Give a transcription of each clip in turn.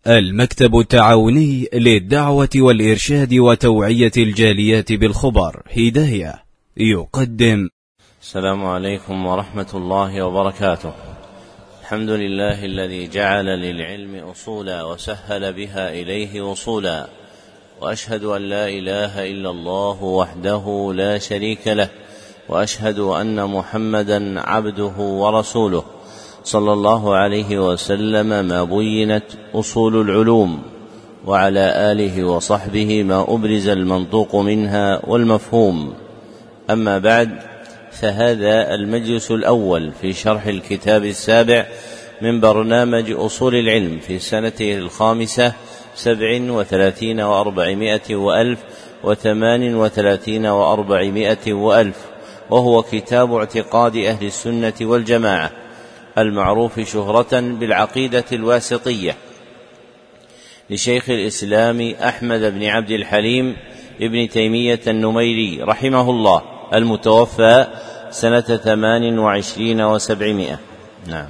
المكتب التعاوني للدعوة والإرشاد وتوعية الجاليات بالخبر هداية يقدم. السلام عليكم ورحمة الله وبركاته. الحمد لله الذي جعل للعلم أصولا وسهل بها إليه وصولا، وأشهد أن لا إله إلا الله وحده لا شريك له، وأشهد أن محمدا عبده ورسوله صلى الله عليه وسلم ما بينت أصول العلوم، وعلى آله وصحبه ما أبرز المنطوق منها والمفهوم. أما بعد، فهذا المجلس الأول في شرح الكتاب السابع من برنامج أصول العلم في سنته 37 و400 وألف 38 و400 وألف، وهو كتاب اعتقاد أهل السنة والجماعة المعروف شهرة بالعقيدة الواسطية لشيخ الإسلام أحمد بن عبد الحليم ابن تيمية النميري رحمه الله، المتوفى سنة 28 و700. نعم.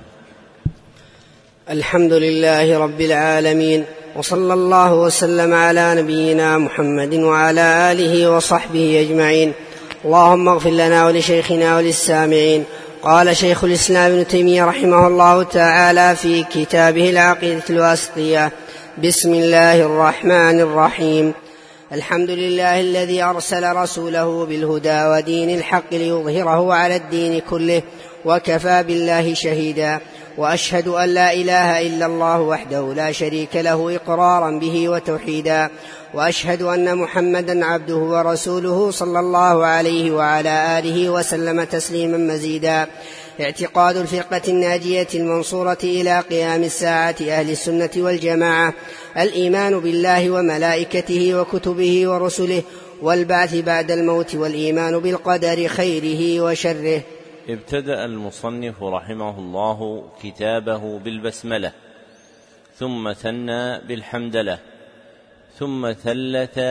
الحمد لله رب العالمين، وصلى الله وسلم على نبينا محمد وعلى آله وصحبه أجمعين. اللهم اغفر لنا ولشيخنا وللسامعين. قال شيخ الإسلام ابن تيمية رحمه الله تعالى في كتابه العقيدة الواسطية: بسم الله الرحمن الرحيم. الحمد لله الذي أرسل رسوله بالهدى ودين الحق ليظهره على الدين كله، وكفى بالله شهيدا. وأشهد أن لا إله إلا الله وحده لا شريك له إقرارا به وتوحيدا، وأشهد أن محمدا عبده ورسوله صلى الله عليه وعلى آله وسلم تسليما مزيدا. اعتقاد الفرقة الناجية المنصورة إلى قيام الساعة أهل السنة والجماعة: الإيمان بالله وملائكته وكتبه ورسله والبعث بعد الموت، والإيمان بالقدر خيره وشره. ابتدأ المصنف رحمه الله كتابه بالبسملة، ثم ثنى بالحمدلة، ثم ثلث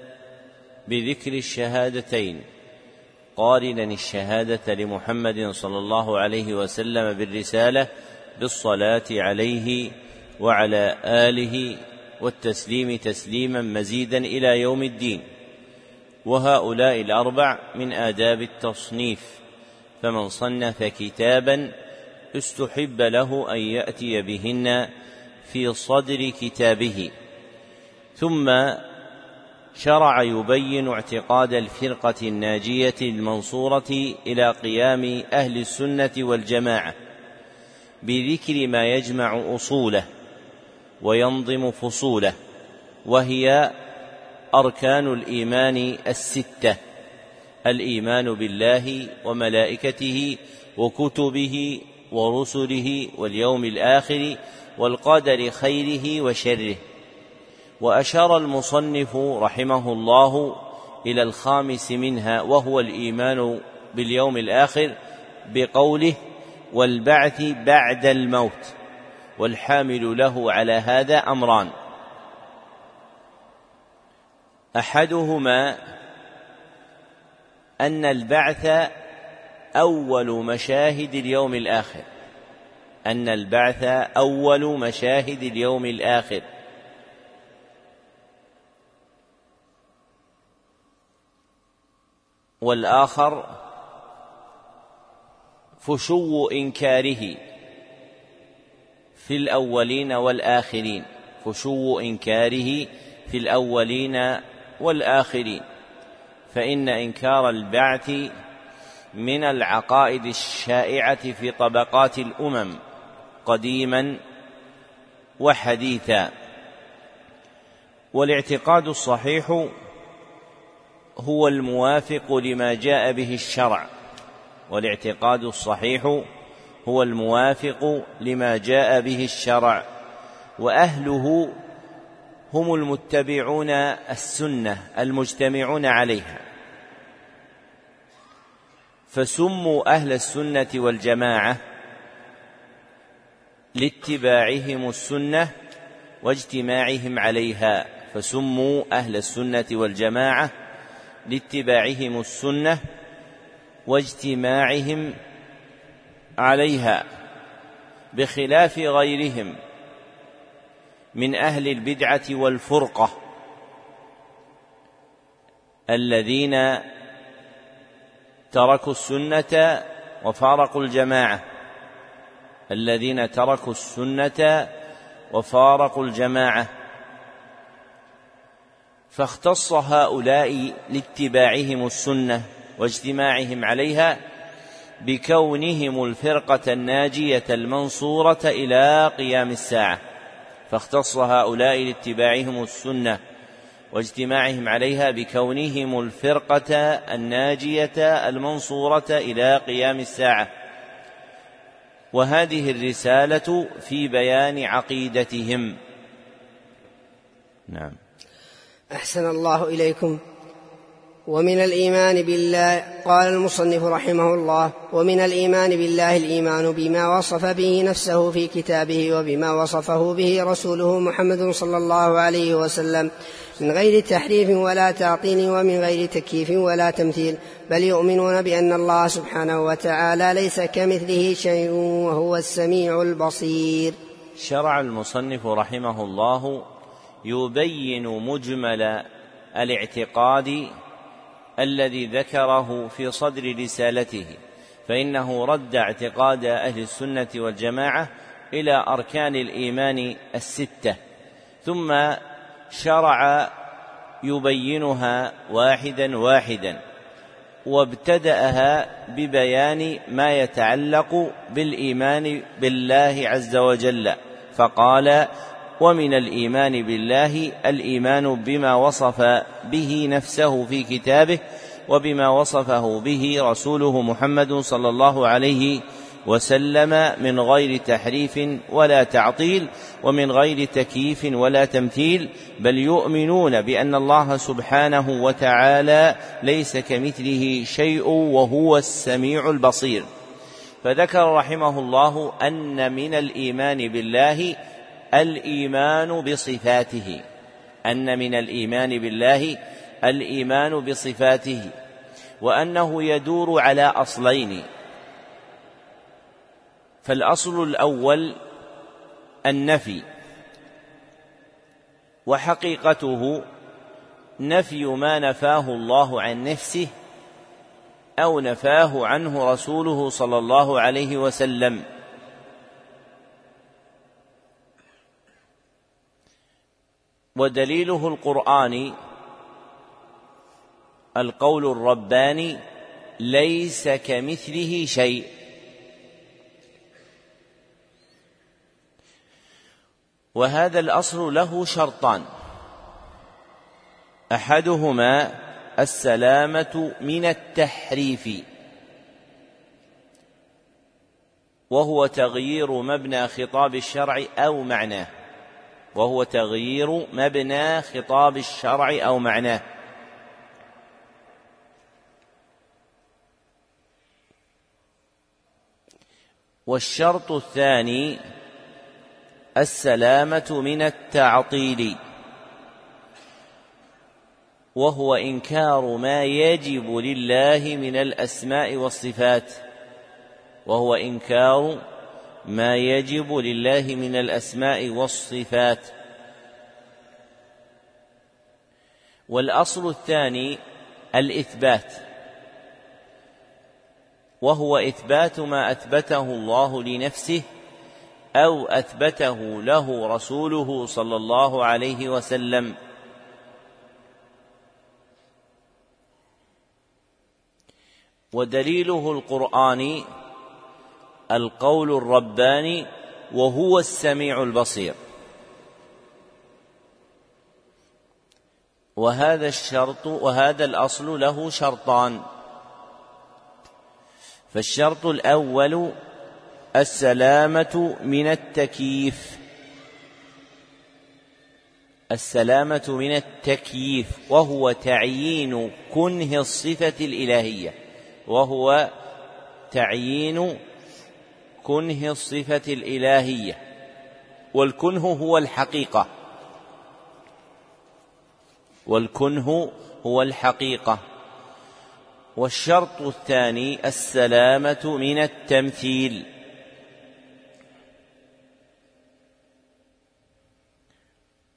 بذكر الشهادتين، قارنا الشهادة لمحمد صلى الله عليه وسلم بالرسالة بالصلاة عليه وعلى آله والتسليم تسليما مزيدا إلى يوم الدين. وهؤلاء الأربع من آداب التصنيف، فمن صنف كتابا استحب له أن يأتي بهن في صدر كتابه. ثم شرع يبين اعتقاد الفرقة الناجية المنصورة إلى قيام أهل السنة والجماعة بذكر ما يجمع أصوله وينظم فصوله، وهي أركان الإيمان الستة: الإيمان بالله وملائكته وكتبه ورسله واليوم الآخر والقدر خيره وشره. وأشار المصنف رحمه الله إلى الخامس منها، وهو الإيمان باليوم الآخر، بقوله: والبعث بعد الموت. والحامل له على هذا أمران: أحدهما أن البعث أول مشاهد اليوم الآخر، أن البعث أول مشاهد اليوم الآخر. والآخر فشو إنكاره في الأولين والآخرين، فشو إنكاره في الأولين والآخرين، فإن إنكار البعث من العقائد الشائعة في طبقات الأمم قديما وحديثا. والاعتقاد الصحيح هو الموافق لما جاء به الشرع، والاعتقاد الصحيح هو الموافق لما جاء به الشرع، وأهله هم المتبعون السنة المجتمعون عليها. فسموا أهل السنة والجماعة لاتباعهم السنة واجتماعهم عليها، فسموا أهل السنة والجماعة لاتباعهم السنة واجتماعهم عليها، بخلاف غيرهم من أهل البدعة والفرقة الذين تركوا السنة وفارقوا الجماعة، الذين تركوا السنة وفارقوا الجماعة، فاختص هؤلاء لاتباعهم السنة واجتماعهم عليها بكونهم الفرقة الناجية المنصورة إلى قيام الساعة. فاختص هؤلاء لاتباعهم السنة واجتماعهم عليها بكونهم الفرقة الناجية المنصورة إلى قيام الساعة. وهذه الرسالة في بيان عقيدتهم. نعم. أحسن الله إليكم. ومن الإيمان بالله، قال المصنف رحمه الله: ومن الإيمان بالله الإيمان بما وصف به نفسه في كتابه وبما وصفه به رسوله محمد صلى الله عليه وسلم من غير تحريف ولا تعطيل ومن غير تكييف ولا تمثيل، بل يؤمنون بأن الله سبحانه وتعالى ليس كمثله شيء وهو السميع البصير. شرع المصنف رحمه الله يبين مجمل الاعتقاد الذي ذكره في صدر رسالته، فإنه رد اعتقاد أهل السنة والجماعة إلى أركان الإيمان الستة، ثم شرع يبينها واحدا واحدا، وابتدأها ببيان ما يتعلق بالإيمان بالله عز وجل، فقال: ومن الإيمان بالله الإيمان بما وصف به نفسه في كتابه وبما وصفه به رسوله محمد صلى الله عليه وسلم من غير تحريف ولا تعطيل ومن غير تكييف ولا تمثيل، بل يؤمنون بأن الله سبحانه وتعالى ليس كمثله شيء وهو السميع البصير. فذكر رحمه الله أن من الإيمان بالله الإيمان بصفاته، أن من الإيمان بالله الإيمان بصفاته، وأنه يدور على أصلين: فالأصل الأول النفي، وحقيقته نفي ما نفاه الله عن نفسه أو نفاه عنه رسوله صلى الله عليه وسلم. ودليله القرآني القول الرباني: ليس كمثله شيء. وهذا الأصل له شرطان: أحدهما السلامة من التحريف، وهو تغيير مبنى خطاب الشرع أو معناه، وهو تغيير مبنى خطاب الشرع أو معناه. والشرط الثاني السلامة من التعطيل، وهو إنكار ما يجب لله من الأسماء والصفات، وهو إنكار ما يجب لله من الأسماء والصفات. والأصل الثاني الإثبات، وهو إثبات ما أثبته الله لنفسه أو أثبته له رسوله صلى الله عليه وسلم. ودليله القرآني القول الرباني، وهو السميع البصير. وهذا الأصل له شرطان: فالشرط الأول السلامة من التكييف، السلامة من التكييف، وهو تعيين كنه الصفة الإلهية، وهو تعيين كنه الصفة الإلهية، والكنه هو الحقيقة، والكنه هو الحقيقة. والشرط الثاني السلامة من التمثيل،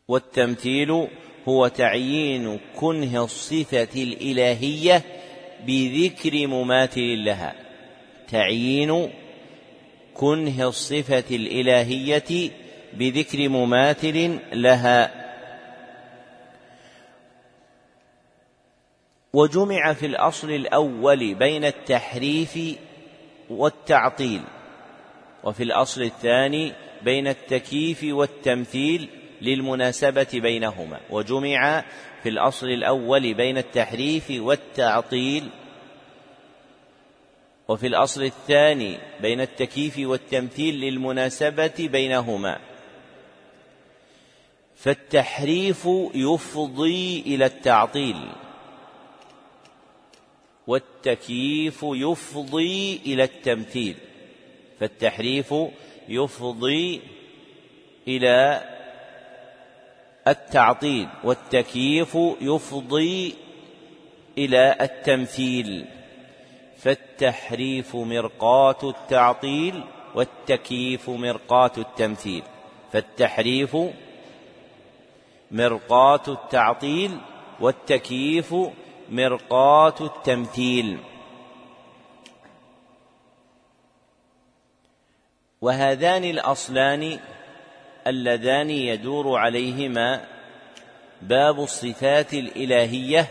والتمثيل هو تعيين كنه الصفة الإلهية بذكر مماثل لها، تعيين كنه الصفة الإلهية بذكر مماثل لها. وجمع في الأصل الأول بين التحريف والتعطيل، وفي الأصل الثاني بين التكييف والتمثيل للمناسبة بينهما. وجمع في الأصل الأول بين التحريف والتعطيل، وفي الأصل الثاني بين التكييف والتمثيل للمناسبة بينهما. فالتحريف يفضي إلى التعطيل، والتكييف يفضي إلى التمثيل. فالتحريف يفضي إلى التعطيل، والتكييف يفضي إلى التمثيل. فالتحريف مرقاة التعطيل، والتكييف مرقاة التمثيل. فالتحريف مرقاة التعطيل، والتكييف مرقاة التمثيل. وهذان الأصلان اللذان يدور عليهما باب الصفات الإلهية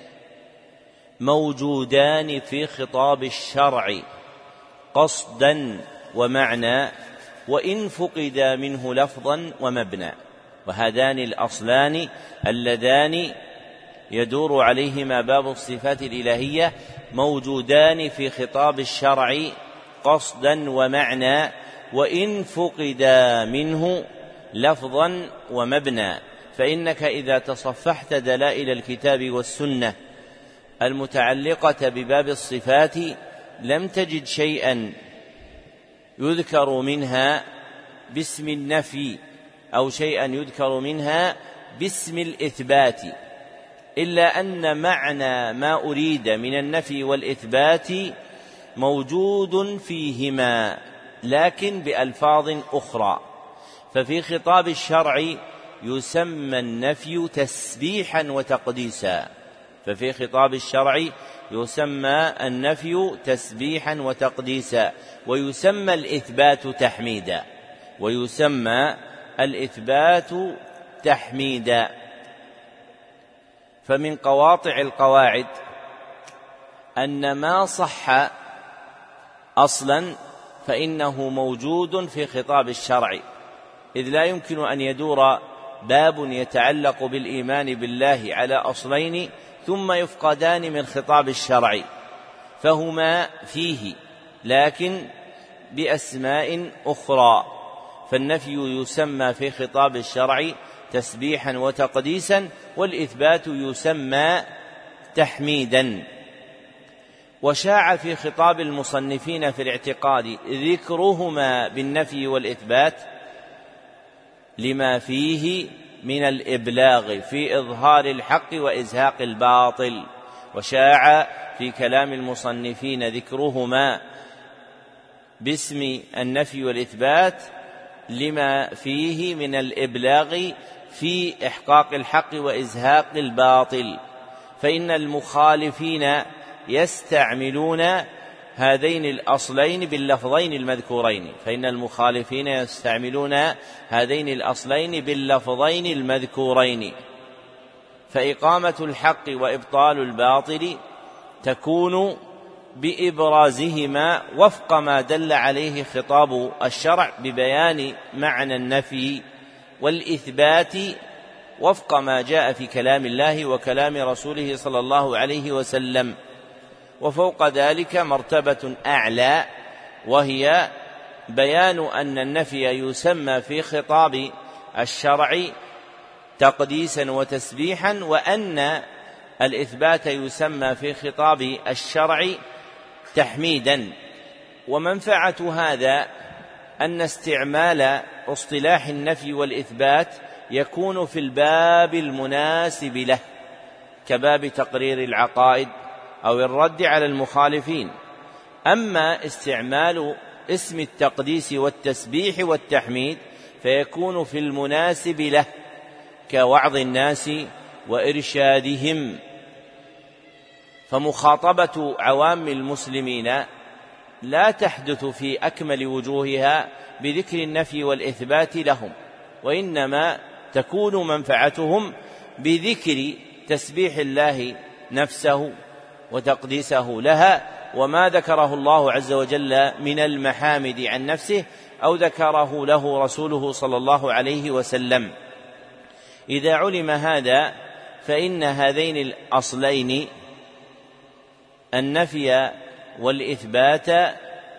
موجودان في خطاب الشرع قصدا ومعنى، وإن فقدا منه لفظا ومبنى. وهذان الأصلان اللذان يدور عليهما باب الصفات الإلهية موجودان في خطاب الشرع قصدا ومعنى، وإن فقدا منه لفظا ومبنى. فإنك إذا تصفحت دلائل الكتاب والسنة المتعلقة بباب الصفات لم تجد شيئا يذكر منها باسم النفي أو شيئا يذكر منها باسم الإثبات، إلا أن معنى ما أريد من النفي والإثبات موجود فيهما لكن بألفاظ أخرى. ففي خطاب الشرع يسمى النفي تسبيحا وتقديسا، ففي خطاب الشرع يسمى النفي تسبيحا وتقديسا، ويسمى الإثبات تحميدا، ويسمى الإثبات تحميدا. فمن قواطع القواعد أن ما صح أصلا فإنه موجود في خطاب الشرع، إذ لا يمكن أن يدور باب يتعلق بالإيمان بالله على أصلين ثم يفقدان من خطاب الشرع، فهما فيه لكن بأسماء أخرى. فالنفي يسمى في خطاب الشرع تسبيحا وتقديسا، والإثبات يسمى تحميدا. وشاع في خطاب المصنفين في الاعتقاد ذكرهما بالنفي والإثبات لما فيه من الإبلاغ في إظهار الحق وإزهاق الباطل، وشاع في كلام المصنفين ذكرهما باسم النفي والإثبات لما فيه من الإبلاغ في إحقاق الحق وإزهاق الباطل. فإن المخالفين يستعملون هذين الأصلين باللفظين المذكورين، فإن المخالفين يستعملون هذين الأصلين باللفظين المذكورين. فإقامة الحق وإبطال الباطل تكون بإبرازهما وفق ما دل عليه خطاب الشرع ببيان معنى النفي والإثبات وفق ما جاء في كلام الله وكلام رسوله صلى الله عليه وسلم. وفوق ذلك مرتبة أعلى، وهي بيان أن النفي يسمى في خطاب الشرع تقديسا وتسبيحا، وأن الإثبات يسمى في خطاب الشرع تحميدا. ومنفعة هذا أن استعمال اصطلاح النفي والإثبات يكون في الباب المناسب له كباب تقرير العقائد أو الرد على المخالفين. أما استعمال اسم التقديس والتسبيح والتحميد فيكون في المناسب له كوعظ الناس وإرشادهم. فمخاطبة عوام المسلمين لا تحدث في أكمل وجوهها بذكر النفي والإثبات لهم، وإنما تكون منفعتهم بذكر تسبيح الله نفسه وتقديسه لها، وما ذكره الله عز وجل من المحامد عن نفسه أو ذكره له رسوله صلى الله عليه وسلم. إذا علم هذا فإن هذين الأصلين النفي والإثبات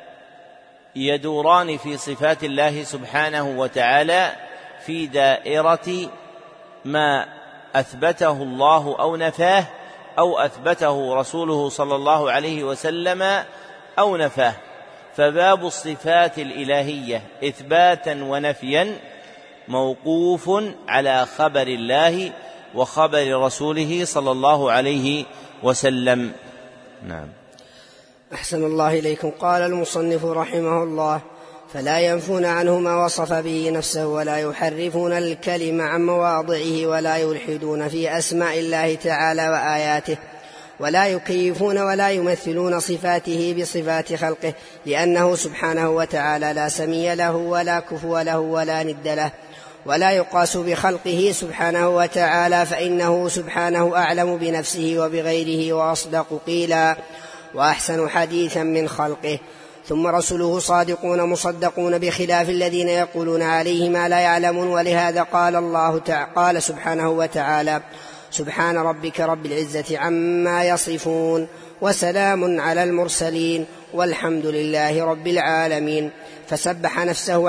يدوران في صفات الله سبحانه وتعالى في دائرة ما أثبته الله أو نفاه، أو أثبته رسوله صلى الله عليه وسلم أو نفاه. فباب الصفات الإلهية إثباتا ونفيا موقوف على خبر الله وخبر رسوله صلى الله عليه وسلم. نعم. أحسن الله إليكم. قال المصنف رحمه الله: فلا ينفون عنه ما وصف به نفسه، ولا يحرفون الكلم عن مواضعه، ولا يلحدون في أسماء الله تعالى وآياته، ولا يكيفون ولا يمثلون صفاته بصفات خلقه، لأنه سبحانه وتعالى لا سمي له ولا كفو له ولا ند له، ولا يقاس بخلقه سبحانه وتعالى، فإنه سبحانه أعلم بنفسه وبغيره وأصدق قيلا وأحسن حديثا من خلقه. ثم رسله صادقون مصدقون، بخلاف الذين يقولون عليه ما لا يعلمون. ولهذا قال سبحانه وتعالى: سبحان ربك رب العزة عما يصفون، وسلام على المرسلين، والحمد لله رب العالمين. فسبح نفسه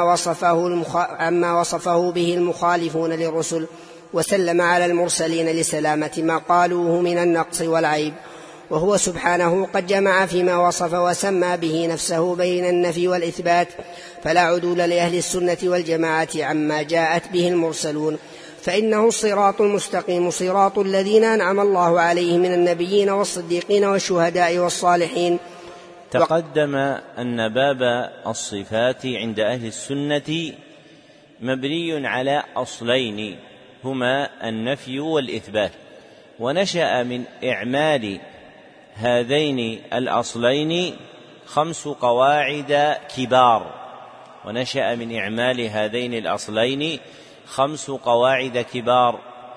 عما وصفه به المخالفون للرسل، وسلم على المرسلين لسلامة ما قالوه من النقص والعيب. وهو سبحانه قد جمع فيما وصف وسمى به نفسه بين النفي والإثبات، فلا عدول لأهل السنة والجماعة عما جاءت به المرسلون، فإنه الصراط المستقيم، صراط الذين أنعم الله عليهم من النبيين والصديقين والشهداء والصالحين. تقدم أن باب الصفات عند أهل السنة مبني على أصلين هما النفي والإثبات، ونشأ من إعمال هذين الأصلين 5 قواعد كبار، ونشأ من إعمال هذين الأصلين 5 قواعد كبار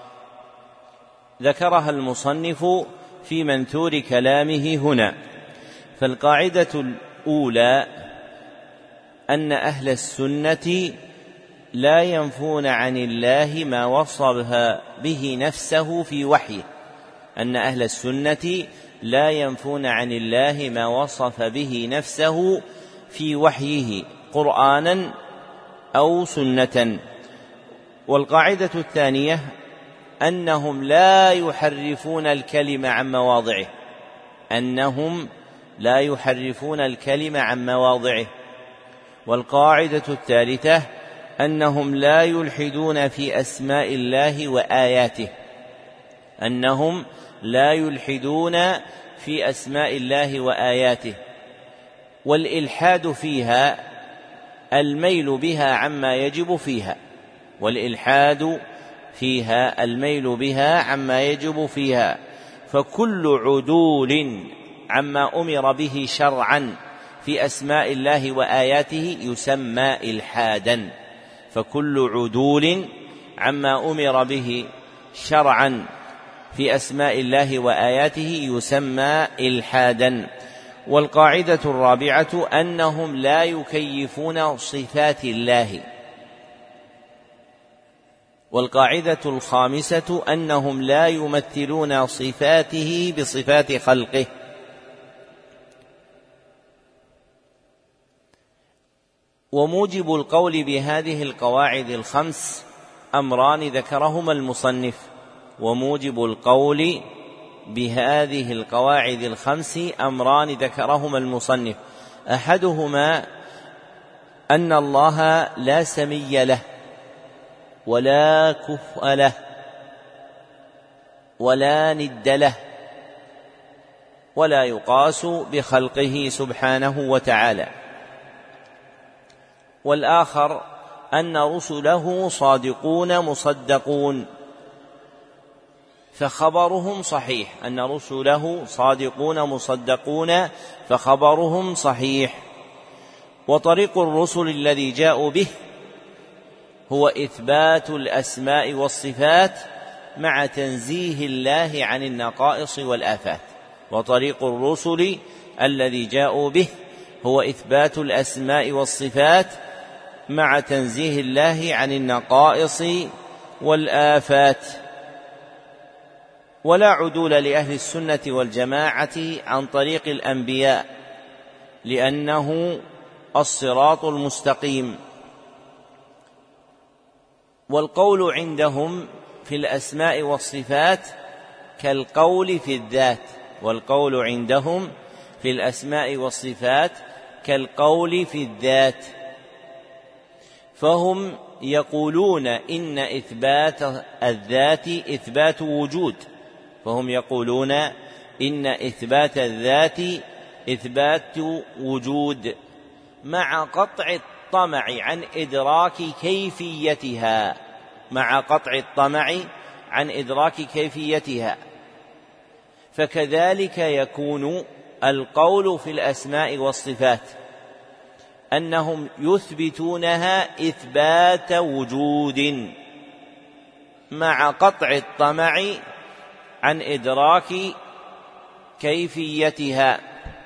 ذكرها المصنف في منثور كلامه هنا. فالقاعدة الأولى أن أهل السنة لا ينفون عن الله ما وصف به نفسه في وحيه، أن أهل السنة لا ينفون عن الله ما وصف به نفسه في وحيه قرآنا أو سنة. والقاعدة الثانية أنهم لا يحرفون الكلم عن مواضعه، أنهم لا يحرفون الكلم عن مواضعه. والقاعدة الثالثة أنهم لا يلحدون في أسماء الله وآياته، أنهم لا يلحدون في أسماء الله وآياته. والإلحاد فيها الميل بها عما يجب فيها، والإلحاد فيها الميل بها عما يجب فيها. فكل عدول عما أمر به شرعا في أسماء الله وآياته يسمى إلحادا، فكل عدول عما أمر به شرعا في أسماء الله وآياته يسمى إلحادا. والقاعدة الرابعة أنهم لا يكيفون صفات الله. والقاعدة الخامسة أنهم لا يمثلون صفاته بصفات خلقه. وموجب القول بهذه القواعد ال5 أمران ذكرهما المصنف، وموجب القول بهذه القواعد ال5 أمران ذكرهما المصنف. أحدهما أن الله لا سمي له ولا كفء له ولا ند له، ولا يقاس بخلقه سبحانه وتعالى. والآخر أن رسله صادقون مصدقون، فخبرهم صحيح، أن رسله صادقون مصدقون فخبرهم صحيح. وطريق الرسل الذي جاءوا به هو إثبات الأسماء والصفات مع تنزيه الله عن النقائص والآفات. وطريق الرسل الذي جاءوا به هو إثبات الأسماء والصفات مع تنزيه الله عن النقائص والآفات. ولا عدول لأهل السنة والجماعة عن طريق الأنبياء، لأنه الصراط المستقيم. والقول عندهم في الأسماء والصفات كالقول في الذات، والقول عندهم في الأسماء والصفات كالقول في الذات، فهم يقولون إن إثبات الذات إثبات وجود، فهم يقولون إن إثبات الذات إثبات وجود مع قطع الطمع عن إدراك كيفيتها، مع قطع الطمع عن إدراك كيفيتها. فكذلك يكون القول في الأسماء والصفات أنهم يثبتونها إثبات وجود مع قطع الطمع عن إدراك كيفيتها.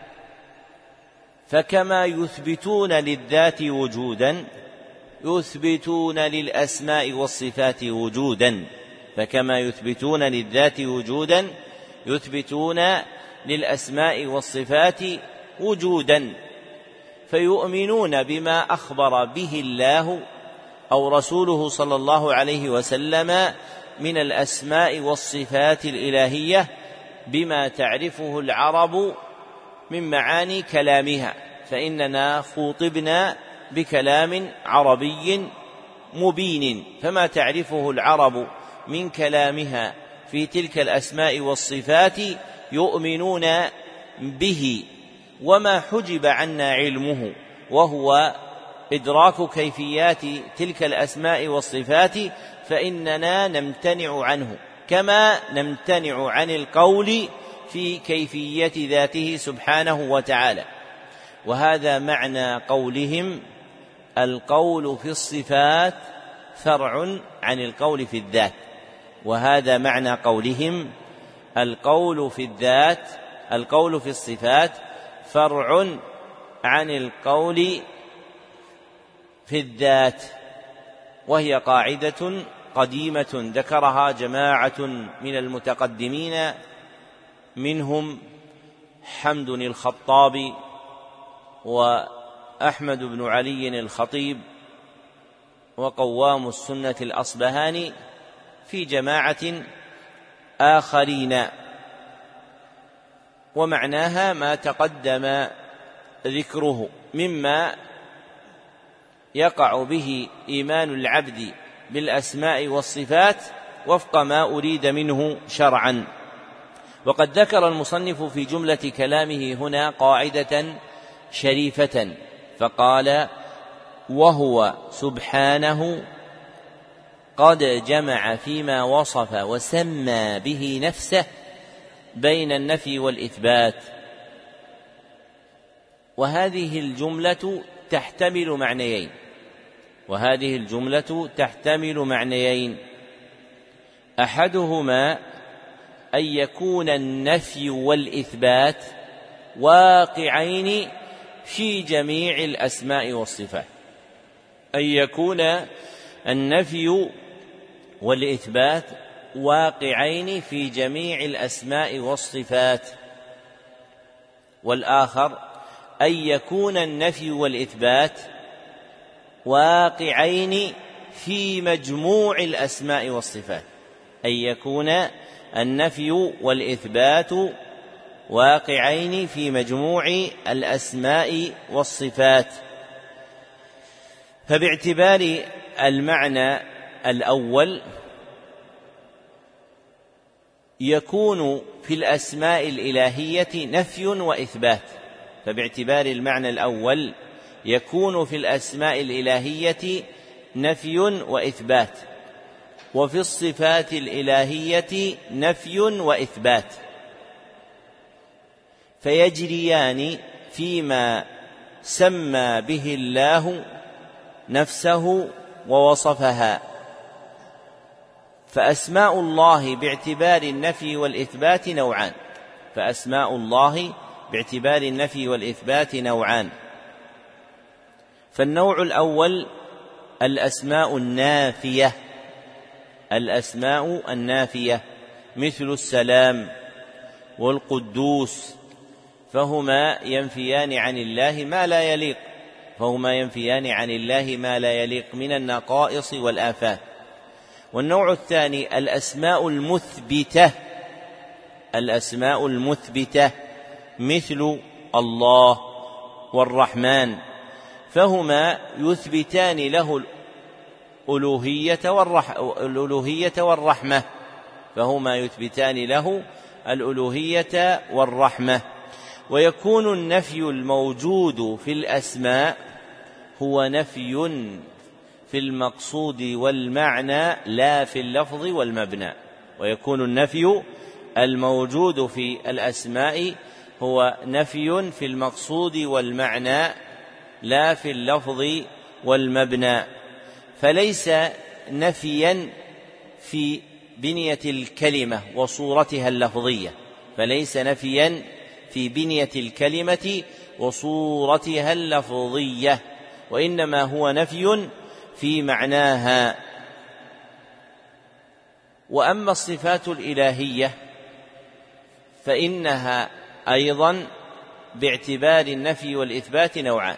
فكما يثبتون للذات وجودا يثبتون للأسماء والصفات وجودا، فكما يثبتون للذات وجودا يثبتون للأسماء والصفات وجودا، فيؤمنون بما أخبر به الله أو رسوله صلى الله عليه وسلم من الأسماء والصفات الإلهية بما تعرفه العرب من معاني كلامها، فإننا خوطبنا بكلام عربي مبين، فما تعرفه العرب من كلامها في تلك الأسماء والصفات يؤمنون به. وما حجب عنا علمه وهو إدراك كيفيات تلك الأسماء والصفات فإننا نمتنع عنه، كما نمتنع عن القول في كيفية ذاته سبحانه وتعالى. وهذا معنى قولهم القول في الصفات فرع عن القول في الذات، وهذا معنى قولهم القول في الذات، القول في الصفات فرع عن القول في الذات. وهي قاعدة قديمة ذكرها جماعة من المتقدمين، منهم حمد الخطابي وأحمد بن علي الخطيب وقوام السنة الأصبهاني في جماعة آخرين. ومعناها ما تقدم ذكره مما يقع به إيمان العبد بالأسماء والصفات وفق ما أريد منه شرعا. وقد ذكر المصنف في جملة كلامه هنا قاعدة شريفة، فقال: وهو سبحانه قد جمع فيما وصف وسمى به نفسه بين النفي والإثبات. وهذه الجملة تحتمل معنيين، وهذه الجملة تحتمل معنيين: أحدهما أن يكون النفي والإثبات واقعين في جميع الأسماء والصفات، أن يكون النفي والإثبات واقعين في جميع الأسماء والصفات. والآخر أن يكون النفي والإثبات واقعين في مجموع الأسماء والصفات، أن يكون النفي والإثبات واقعين في مجموع الأسماء والصفات. فباعتبار المعنى الأول يكون في الأسماء الإلهية نفي وإثبات، فباعتبار المعنى الأول يكون في الأسماء الإلهية نفي وإثبات، وفي الصفات الإلهية نفي وإثبات، فيجريان فيما سمى به الله نفسه ووصفها. فأسماء الله باعتبار النفي والإثبات نوعان، فأسماء الله باعتبار النفي والإثبات نوعان. فالنوع الأول الأسماء النافية، الأسماء النافية مثل السلام والقدوس، فهما ينفيان عن الله ما لا يليق، ما لا يليق من النقائص والآفات. والنوع الثاني الأسماء المثبتة مثل الله والرحمن، فهما يثبتان له الألوهية والرحمة، ويكون النفي الموجود في الأسماء هو نفي في المقصود والمعنى لا في اللفظ والمبنى. ويكون النفي الموجود في الأسماء هو نفي في المقصود والمعنى لا في اللفظ والمبنى، فليس نفيا في بنية الكلمة وصورتها اللفظية، وإنما هو نفي في معناها. وأما الصفات الإلهية فإنها أيضا باعتبار النفي والإثبات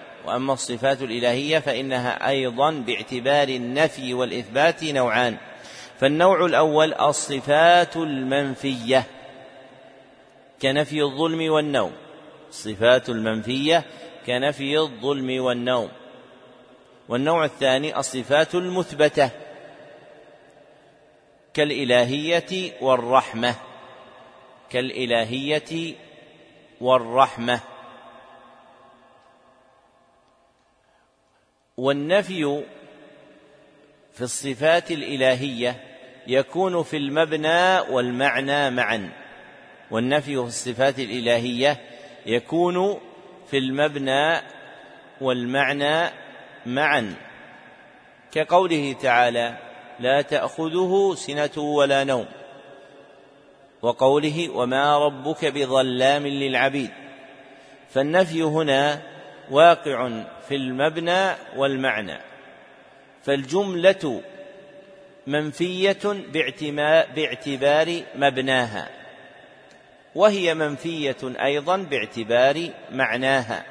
نوعان. فالنوع الأول الصفات المنفية كنفي الظلم والنوم، والنوع الثاني الصفات المثبتة كالإلهية والرحمة. والنفي في الصفات الإلهية يكون في المبنى والمعنى معا، كقوله تعالى لا تأخذه سنة ولا نوم، وقوله وما ربك بظلام للعبيد. فالنفي هنا واقع في المبنى والمعنى، فالجملة منفية باعتبار مبناها، وهي منفية أيضا باعتبار معناها،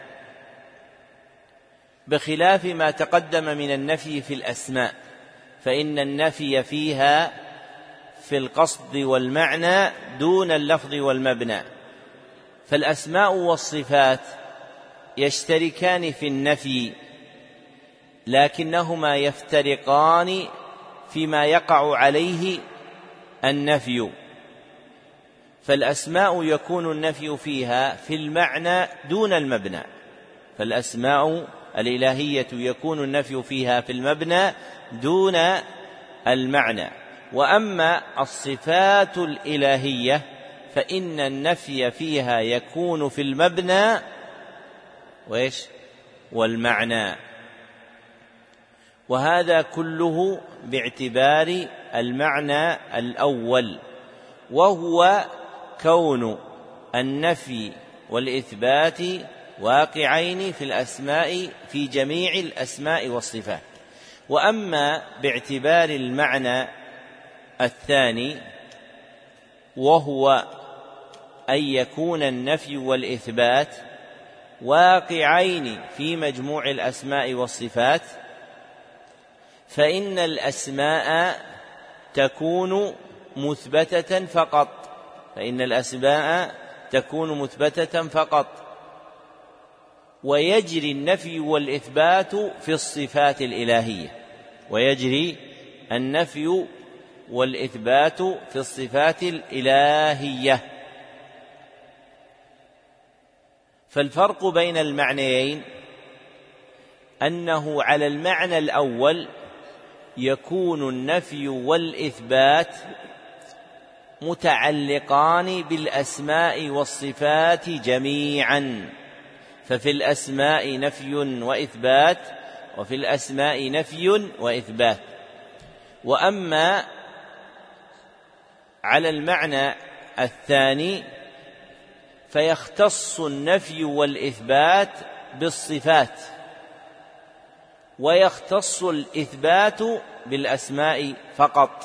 بخلاف ما تقدم من النفي في الأسماء، فإن النفي فيها في القصد والمعنى دون اللفظ والمبنى. فالأسماء والصفات يشتركان في النفي، لكنهما يفترقان فيما يقع عليه النفي. فالأسماء يكون النفي فيها في المعنى دون المبنى، فالأسماء الإلهية يكون النفي فيها في المبنى دون المعنى. وأما الصفات الإلهية فإن النفي فيها يكون في المبنى والمعنى، وهذا كله باعتبار المعنى الأول، وهو كون النفي والإثبات واقعين في الأسماء في جميع الأسماء والصفات. وأما باعتبار المعنى الثاني وهو أن يكون النفي والإثبات واقعين في مجموع الأسماء والصفات، فإن الأسماء تكون مثبتة فقط، ويجري النفي والإثبات في الصفات الإلهية، فالفرق بين المعنيين أنه على المعنى الأول يكون النفي والإثبات متعلقان بالأسماء والصفات جميعا، ففي الأسماء نفي وإثبات، وفي الأسماء نفي وإثبات. وأما على المعنى الثاني فيختص النفي والإثبات بالصفات، ويختص الإثبات بالأسماء فقط.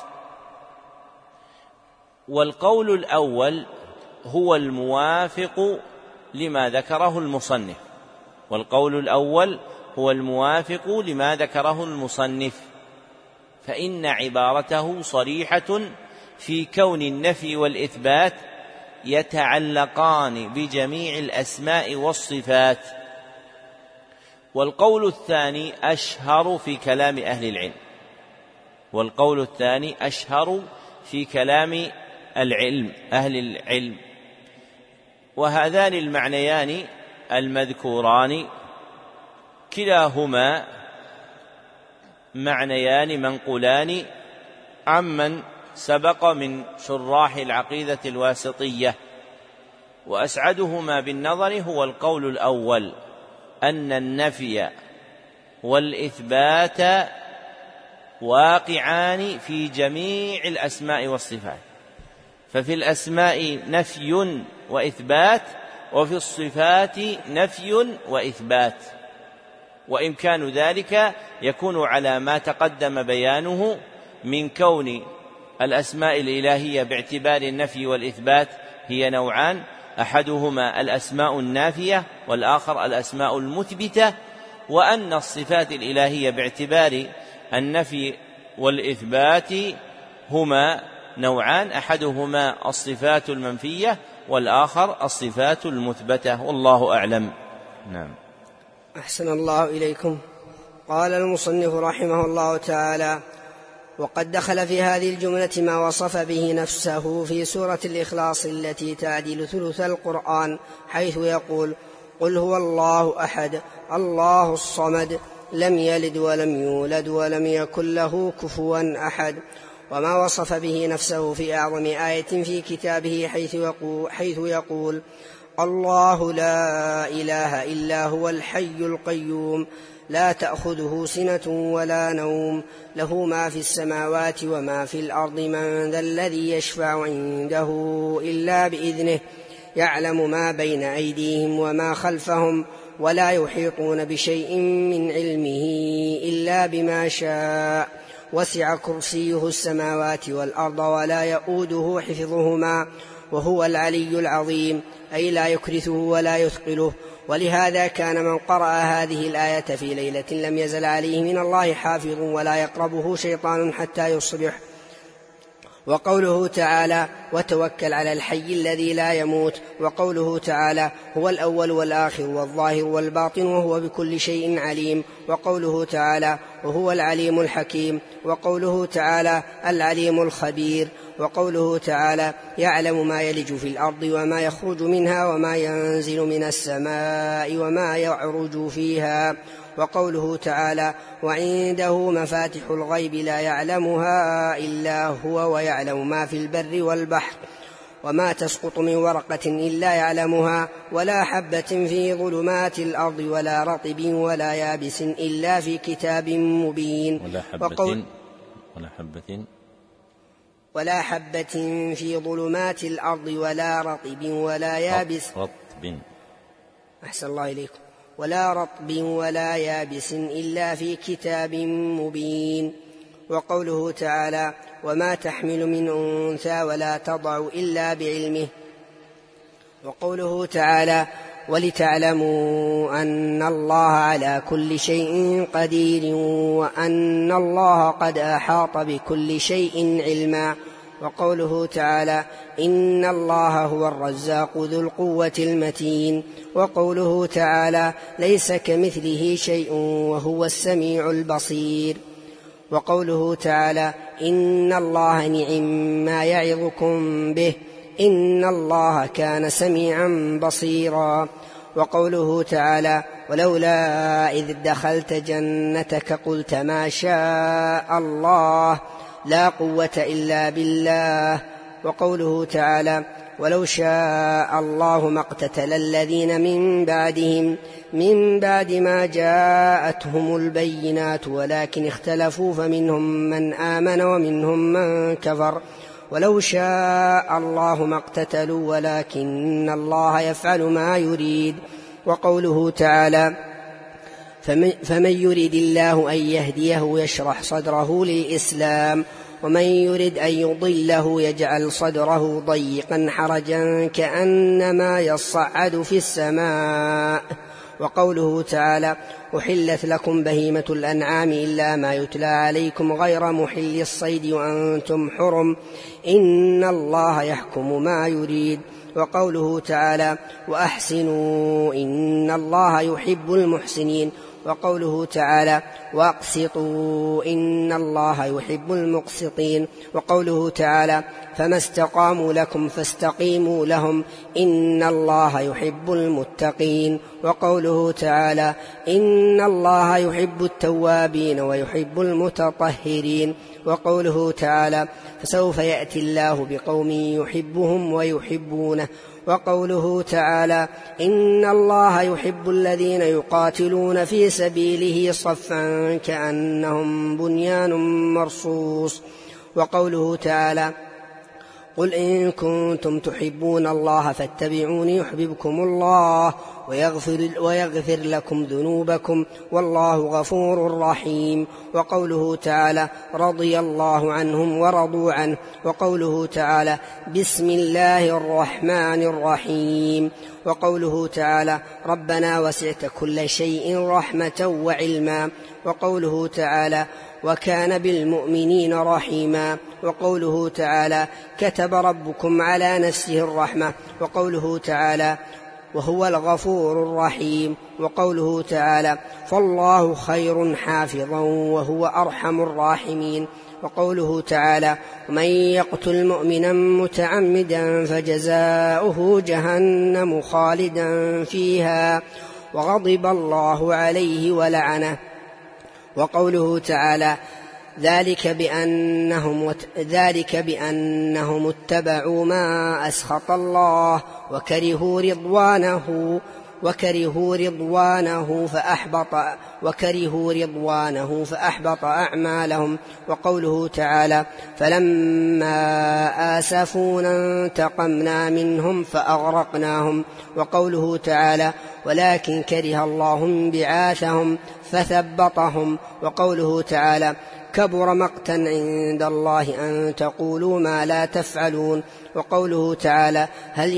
والقول الأول هو الموافق لما ذكره المصنف، والقول الأول هو الموافق لما ذكره المصنف، فإن عبارته صريحة في كون النفي والإثبات يتعلقان بجميع الأسماء والصفات. والقول الثاني أشهر في كلام أهل العلم، والقول الثاني أشهر في كلام أهل العلم. وهذان المعنيان المذكوران كلاهما معنيان منقولان عمن سبق من شراح العقيدة الواسطية، وأسعدهما بالنظر هو القول الأول، أن النفي والإثبات واقعان في جميع الأسماء والصفات، ففي الأسماء نفي وإثبات، وفي الصفات نفي وإثبات. وإمكان ذلك يكون على ما تقدم بيانه من كون الأسماء الإلهية باعتبار النفي والإثبات هي نوعان، أحدهما الأسماء النافية والآخر الأسماء المثبتة، وأن الصفات الإلهية باعتبار النفي والإثبات هما نوعان، أحدهما الصفات المنفية والآخر الصفات المثبتة، والله أعلم. نعم. أحسن الله إليكم. قال المصنف رحمه الله تعالى: وقد دخل في هذه الجملة ما وصف به نفسه في سورة الإخلاص التي تعدل ثلث القرآن، حيث يقول: قل هو الله أحد الله الصمد لم يلد ولم يولد ولم يكن له كفوا أحد. وما وصف به نفسه في أعظم آية في كتابه حيث يقول: الله لا إله إلا هو الحي القيوم لا تأخذه سنة ولا نوم له ما في السماوات وما في الأرض من ذا الذي يشفع عنده إلا بإذنه يعلم ما بين أيديهم وما خلفهم ولا يحيطون بشيء من علمه إلا بما شاء وسع كرسيه السماوات والأرض ولا يؤوده حفظهما وهو العلي العظيم، أي لا يكرثه ولا يثقله. ولهذا كان من قرأ هذه الآية في ليلة لم يزل عليه من الله حافظ ولا يقربه شيطان حتى يصبح. وقوله تعالى: وتوكل على الحي الذي لا يموت. وقوله تعالى: هو الأول والآخر والظاهر والباطن وهو بكل شيء عليم. وقوله تعالى: وهو العليم الحكيم. وقوله تعالى: العليم الخبير. وقوله تعالى: يعلم ما يلج في الأرض وما يخرج منها وما ينزل من السماء وما يعرج فيها. وقوله تعالى: وعنده مفاتح الغيب لا يعلمها إلا هو ويعلم ما في البر والبحر وما تسقط من ورقة إلا يعلمها ولا حبة في ظلمات الأرض ولا رطب ولا يابس إلا في كتاب مبين. ولا حبة في ظلمات الأرض ولا رطب ولا يابس أحسن الله إليكم ولا رطب ولا يابس إلا في كتاب مبين. وقوله تعالى: وما تحمل من أنثى ولا تضع إلا بعلمه. وقوله تعالى: ولتعلموا أن الله على كل شيء قدير وأن الله قد أحاط بكل شيء علما. وقوله تعالى: إن الله هو الرزاق ذو القوة المتين. وقوله تعالى: ليس كمثله شيء وهو السميع البصير. وقوله تعالى: إن الله نعم ما يعظكم به إن الله كان سميعا بصيرا. وقوله تعالى ولولا إذ دخلت جنتك قلت ما شاء الله لا قوة إلا بالله. وقوله تعالى ولو شاء الله ما اقتتل الذين من بعدهم من بعد ما جاءتهم البينات ولكن اختلفوا فمنهم من آمن ومنهم من كفر ولو شاء الله ما اقتتلوا ولكن الله يفعل ما يريد. وقوله تعالى فمن يرد الله أن يهديه يشرح صدره للإسلام ومن يرد أن يضله يجعل صدره ضيقا حرجا كأنما يصعد في السماء. وقوله تعالى أحلت لكم بهيمة الأنعام إلا ما يتلى عليكم غير محل الصيد وأنتم حرم إن الله يحكم ما يريد. وقوله تعالى وأحسنوا إن الله يحب المحسنين. وقوله تعالى واقسطوا إن الله يحب المقسطين. وقوله تعالى فما استقاموا لكم فاستقيموا لهم إن الله يحب المتقين. وقوله تعالى إن الله يحب التوابين ويحب المتطهرين. وقوله تعالى فسوف يأتي الله بقوم يحبهم ويحبونه. وقوله تعالى إن الله يحب الذين يقاتلون في سبيله صفا كأنهم بنيان مرصوص. وقوله تعالى قل إن كنتم تحبون الله فاتبعوني يحببكم الله ويغفر لكم ذنوبكم والله غفور رحيم. وقوله تعالى رضي الله عنهم ورضوا عنه. وقوله تعالى بسم الله الرحمن الرحيم. وقوله تعالى ربنا وسعت كل شيء رحمة وعلما. وقوله تعالى وكان بالمؤمنين رحيما. وقوله تعالى كتب ربكم على نفسه الرحمة. وقوله تعالى وهو الغفور الرحيم. وقوله تعالى فالله خير حافظا وهو أرحم الراحمين. وقوله تعالى ومن يقتل مؤمنا متعمدا فجزاؤه جهنم خالدا فيها وغضب الله عليه ولعنه. وقوله تعالى ذلك بأنهم اتبعوا ما أسخط الله وكرهوا رضوانه فأحبط أعمالهم. وقوله تعالى فلما آسفونا انتقمنا منهم فأغرقناهم. وقوله تعالى ولكن كره الله بعاثهم فثبطهم. وقوله تعالى كبر مقتا عند الله أن تقولوا ما لا تفعلون. وقوله تعالى هل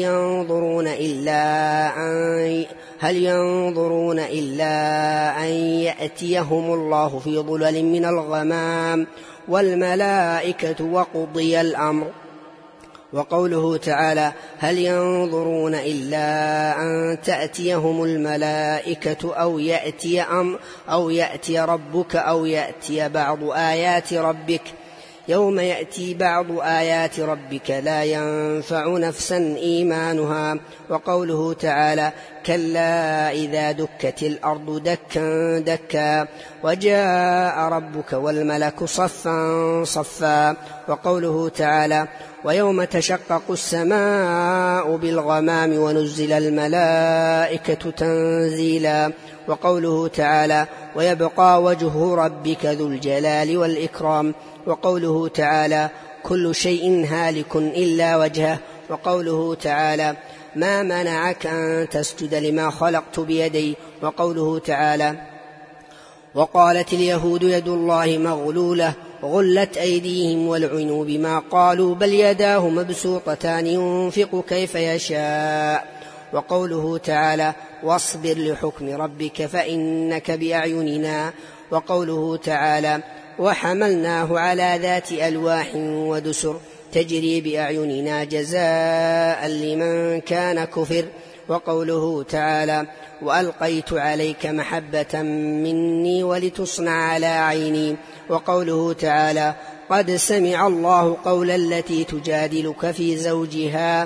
ينظرون إلا أن يأتيهم الله في ظلل من الغمام والملائكة وقضي الأمر. وقوله تعالى هل ينظرون إلا أن تأتيهم الملائكة أو يأتي ربك أو يأتي بعض آيات ربك يوم يأتي بعض آيات ربك لا ينفع نفسا إيمانها. وقوله تعالى كلا إذا دكت الأرض دكا دكا وجاء ربك والملك صفا صفا. وقوله تعالى ويوم تشقق السماء بالغمام ونزل الملائكة تنزيلا. وقوله تعالى ويبقى وجه ربك ذو الجلال والإكرام. وقوله تعالى كل شيء هالك إلا وجهه. وقوله تعالى ما منعك أن تسجد لما خلقت بيدي. وقوله تعالى وقالت اليهود يد الله مغلولة غلت أيديهم ولعنوا بما قالوا بل يداه مبسوطتان ينفق كيف يشاء. وقوله تعالى واصبر لحكم ربك فإنك بأعيننا. وقوله تعالى وحملناه على ذات ألواح ودسر تجري بأعيننا جزاء لمن كان كفر. وقوله تعالى وألقيت عليك محبة مني ولتصنع على عيني. وقوله تعالى قد سمع الله قول التي تجادلك في زوجها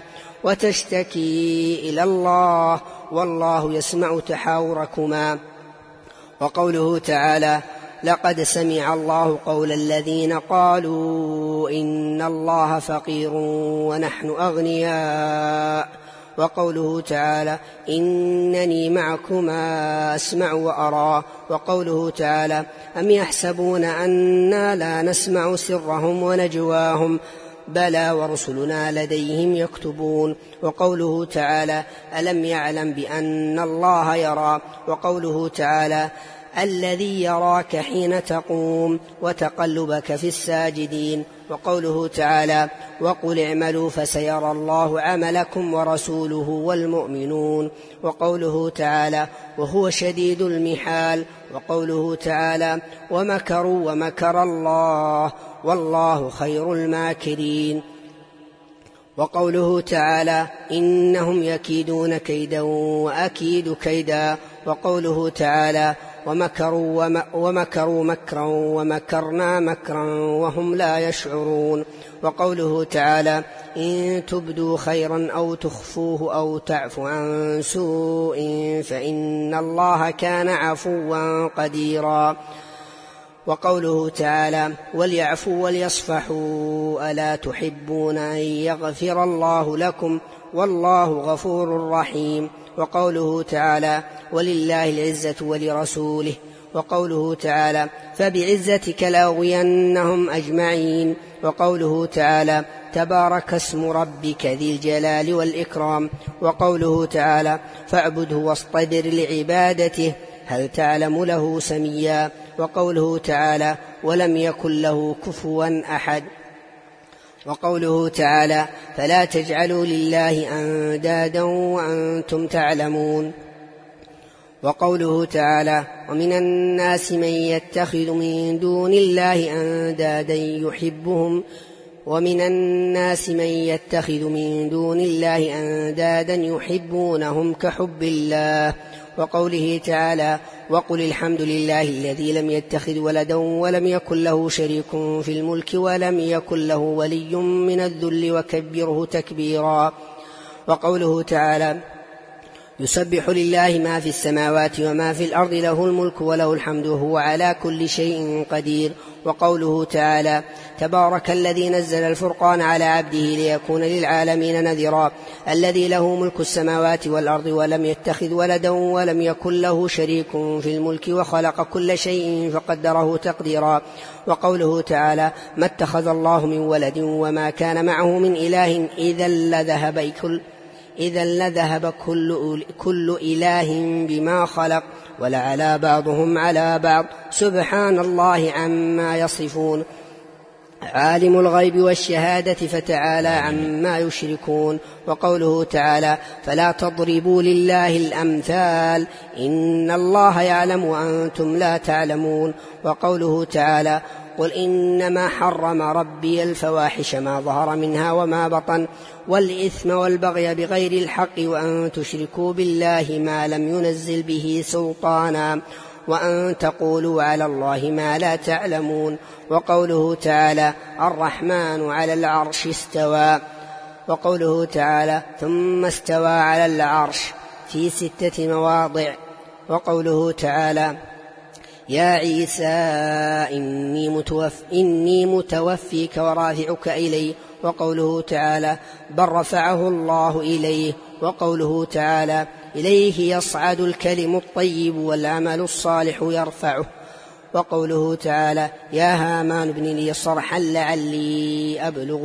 وتشتكي إلى الله والله يسمع تحاوركما. وقوله تعالى لقد سمع الله قول الذين قالوا إن الله فقير ونحن أغنياء. وقوله تعالى إنني معكما أسمع وأرى. وقوله تعالى أم يحسبون أنا لا نسمع سرهم ونجواهم بلى ورسلنا لديهم يكتبون. وقوله تعالى ألم يعلم بأن الله يرى. وقوله تعالى الذي يراك حين تقوم وتقلبك في الساجدين. وقوله تعالى وقل اعملوا فسيرى الله عملكم ورسوله والمؤمنون. وقوله تعالى وهو شديد المحال. وقوله تعالى ومكروا ومكر الله والله خير الماكرين. وقوله تعالى إنهم يكيدون كيدا وأكيد كيدا. وقوله تعالى ومكروا مكرا ومكرنا مكرا وهم لا يشعرون. وقوله تعالى إن تبدوا خيرا أو تخفوه أو تعفوا عن سوء فإن الله كان عفوا قديرا. وقوله تعالى وليعفوا وليصفحوا ألا تحبون أن يغفر الله لكم والله غفور رحيم. وقوله تعالى ولله العزة ولرسوله. وقوله تعالى فبعزتك لأغوينهم أجمعين. وقوله تعالى تبارك اسم ربك ذي الجلال والإكرام. وقوله تعالى فاعبده واصطبر لعبادته هل تعلم له سميا. وقوله تعالى ولم يكن له كفوا أحد. وقوله تعالى فلا تجعلوا لله أندادا وأنتم تعلمون. وقوله تعالى ومن الناس من يتخذ من دون الله أندادا يحبهم ومن الناس من يتخذ من دون الله أندادا يحبونهم كحب الله. وقوله تعالى وقل الحمد لله الذي لم يتخذ ولدا ولم يكن له شريك في الملك ولم يكن له ولي من الذل وكبره تكبيرا. وقوله تعالى يسبح لله ما في السماوات وما في الأرض له الملك وله الحمد وهو على كل شيء قدير. وقوله تعالى تبارك الذي نزل الفرقان على عبده ليكون للعالمين نذيرا الذي له ملك السماوات والأرض ولم يتخذ ولدا ولم يكن له شريك في الملك وخلق كل شيء فقدره تقديرا. وقوله تعالى ما اتخذ الله من ولد وما كان معه من إله إذا لذهب كل إله بما خلق ولعلى بعضهم على بعض سبحان الله عما يصفون عالم الغيب والشهادة فتعالى عما يشركون. وقوله تعالى فلا تضربوا لله الأمثال إن الله يعلم وأنتم لا تعلمون. وقوله تعالى قل إنما حرم ربي الفواحش ما ظهر منها وما بطن والإثم والبغي بغير الحق وأن تشركوا بالله ما لم ينزل به سلطانا وأن تقولوا على الله ما لا تعلمون. وقوله تعالى الرحمن على العرش استوى. وقوله تعالى ثم استوى على العرش في 6 مواضع. وقوله تعالى يا عيسى إني متوفيك ورافعك إلي. وقوله تعالى بل رفعه الله إليه. وقوله تعالى إليه يصعد الكلم الطيب والعمل الصالح يرفعه. وقوله تعالى يا هامان ابن لي صرحا لعلي أبلغ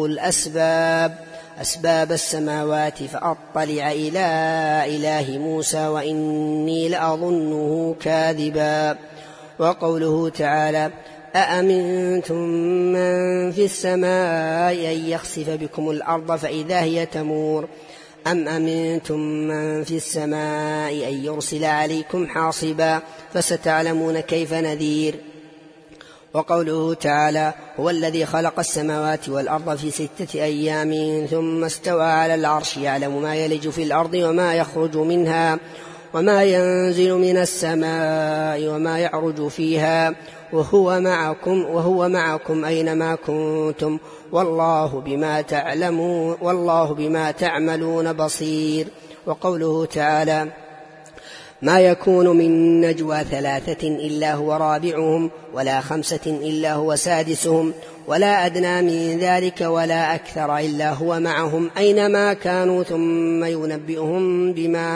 أسباب السماوات فأطلع إلى إله موسى وإني لأظنه كاذبا. وقوله تعالى أأمنتم من في السماء أن يخسف بكم الأرض فإذا هي تمور أم أمنتم من في السماء أن يرسل عليكم حاصبا فستعلمون كيف نذير. وقوله تعالى هو الذي خلق السماوات والأرض في 6 أيام ثم استوى على العرش يعلم ما يلج في الأرض وما يخرج منها وما ينزل من السماء وما يعرج فيها وهو معكم أينما كنتم والله بما تعملون بصير. وقوله تعالى ما يكون من نجوى 3 إلا هو رابعهم ولا 5 إلا هو سادسهم ولا أدنى من ذلك ولا أكثر إلا هو معهم أينما كانوا ثم ينبئهم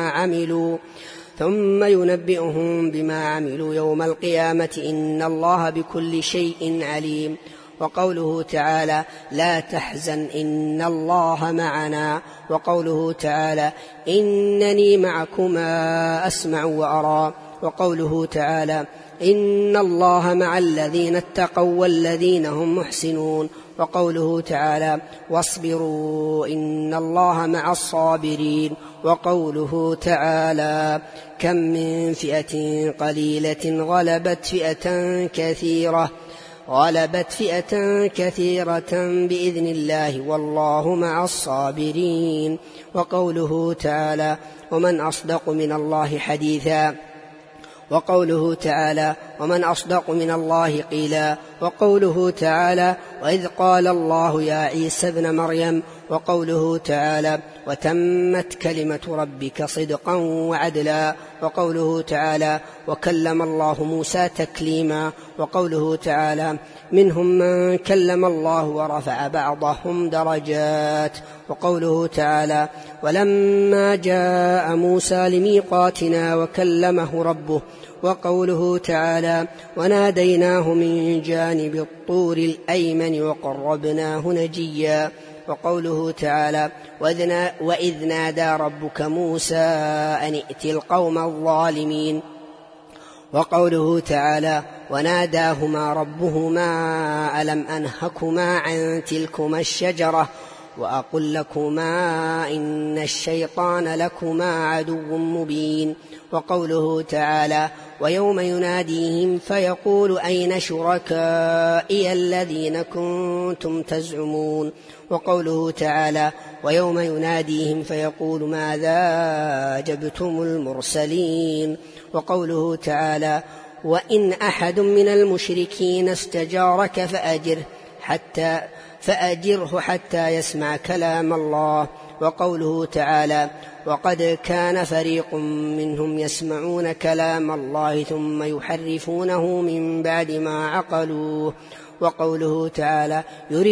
بما عملوا يوم القيامة إن الله بكل شيء عليم. وقوله تعالى لا تحزن إن الله معنا. وقوله تعالى إنني معكما أسمع وأرى. وقوله تعالى إن الله مع الذين اتقوا والذين هم محسنون. وقوله تعالى واصبروا إن الله مع الصابرين. وقوله تعالى كم من فئة قليلة غلبت فئة كثيرة بإذن الله والله مع الصابرين. وقوله تعالى ومن أصدق من الله حديثا. وقوله تعالى ومن أصدق من الله قيلا. وقوله تعالى وإذ قال الله يا عيسى ابن مريم. وقوله تعالى وتمت كلمة ربك صدقا وعدلا. وقوله تعالى وكلم الله موسى تكليما. وقوله تعالى منهم من كلم الله ورفع بعضهم درجات. وقوله تعالى ولما جاء موسى لميقاتنا وكلمه ربه. وقوله تعالى وناديناه من جانب الطور الأيمن وقربناه نجيا. وقوله تعالى وإذ نادى ربك موسى أن ائت القوم الظالمين. وقوله تعالى وناداهما ربهما ألم أنهكما عن تلكما الشجرة وأقل لكما إن الشيطان لكما عدو مبين. وقوله تعالى ويوم يناديهم فيقول أين شركائي الذين كنتم تزعمون. وقوله تعالى ويوم يناديهم فيقول ماذا أجبتم المرسلين. وقوله تعالى وإن أحد من المشركين استجارك فأجره حتى يسمع كلام الله. وقوله تعالى وقد كان فريق منهم يسمعون كلام الله ثم يحرفونه من بعد ما عقلوه. وقوله تعالى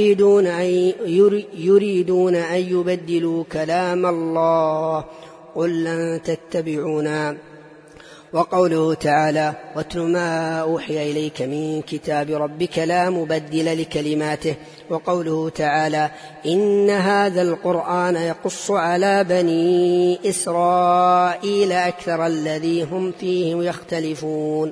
يريدون أن يبدلوا كلام الله قل لن تتبعونا. وقوله تعالى واتل ما أوحي إليك من كتاب ربك لا مبدل لكلماته. وقوله تعالى إن هذا القرآن يقص على بني إسرائيل أكثر الذي هم فيه يختلفون.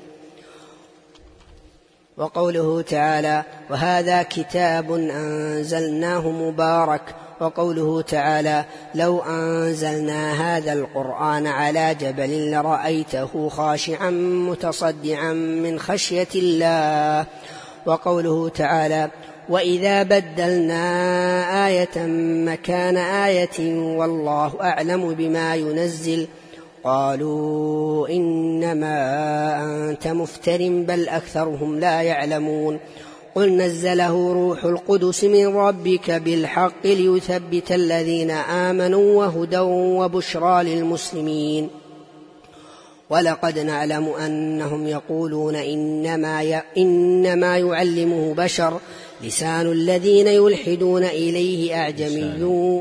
وقوله تعالى وهذا كتاب أنزلناه مبارك. وقوله تعالى لو أنزلنا هذا القرآن على جبل لرأيته خاشعا متصدعا من خشية الله. وقوله تعالى وإذا بدلنا آية مكان آية والله أعلم بما ينزل قالوا إنما أنت مفتر بل أكثرهم لا يعلمون. قل نزله روح القدس من ربك بالحق ليثبت الذين آمنوا وهدى وبشرى للمسلمين. ولقد نعلم أنهم يقولون إنما يعلمه بشر لسان الذين يلحدون إليه أعجمي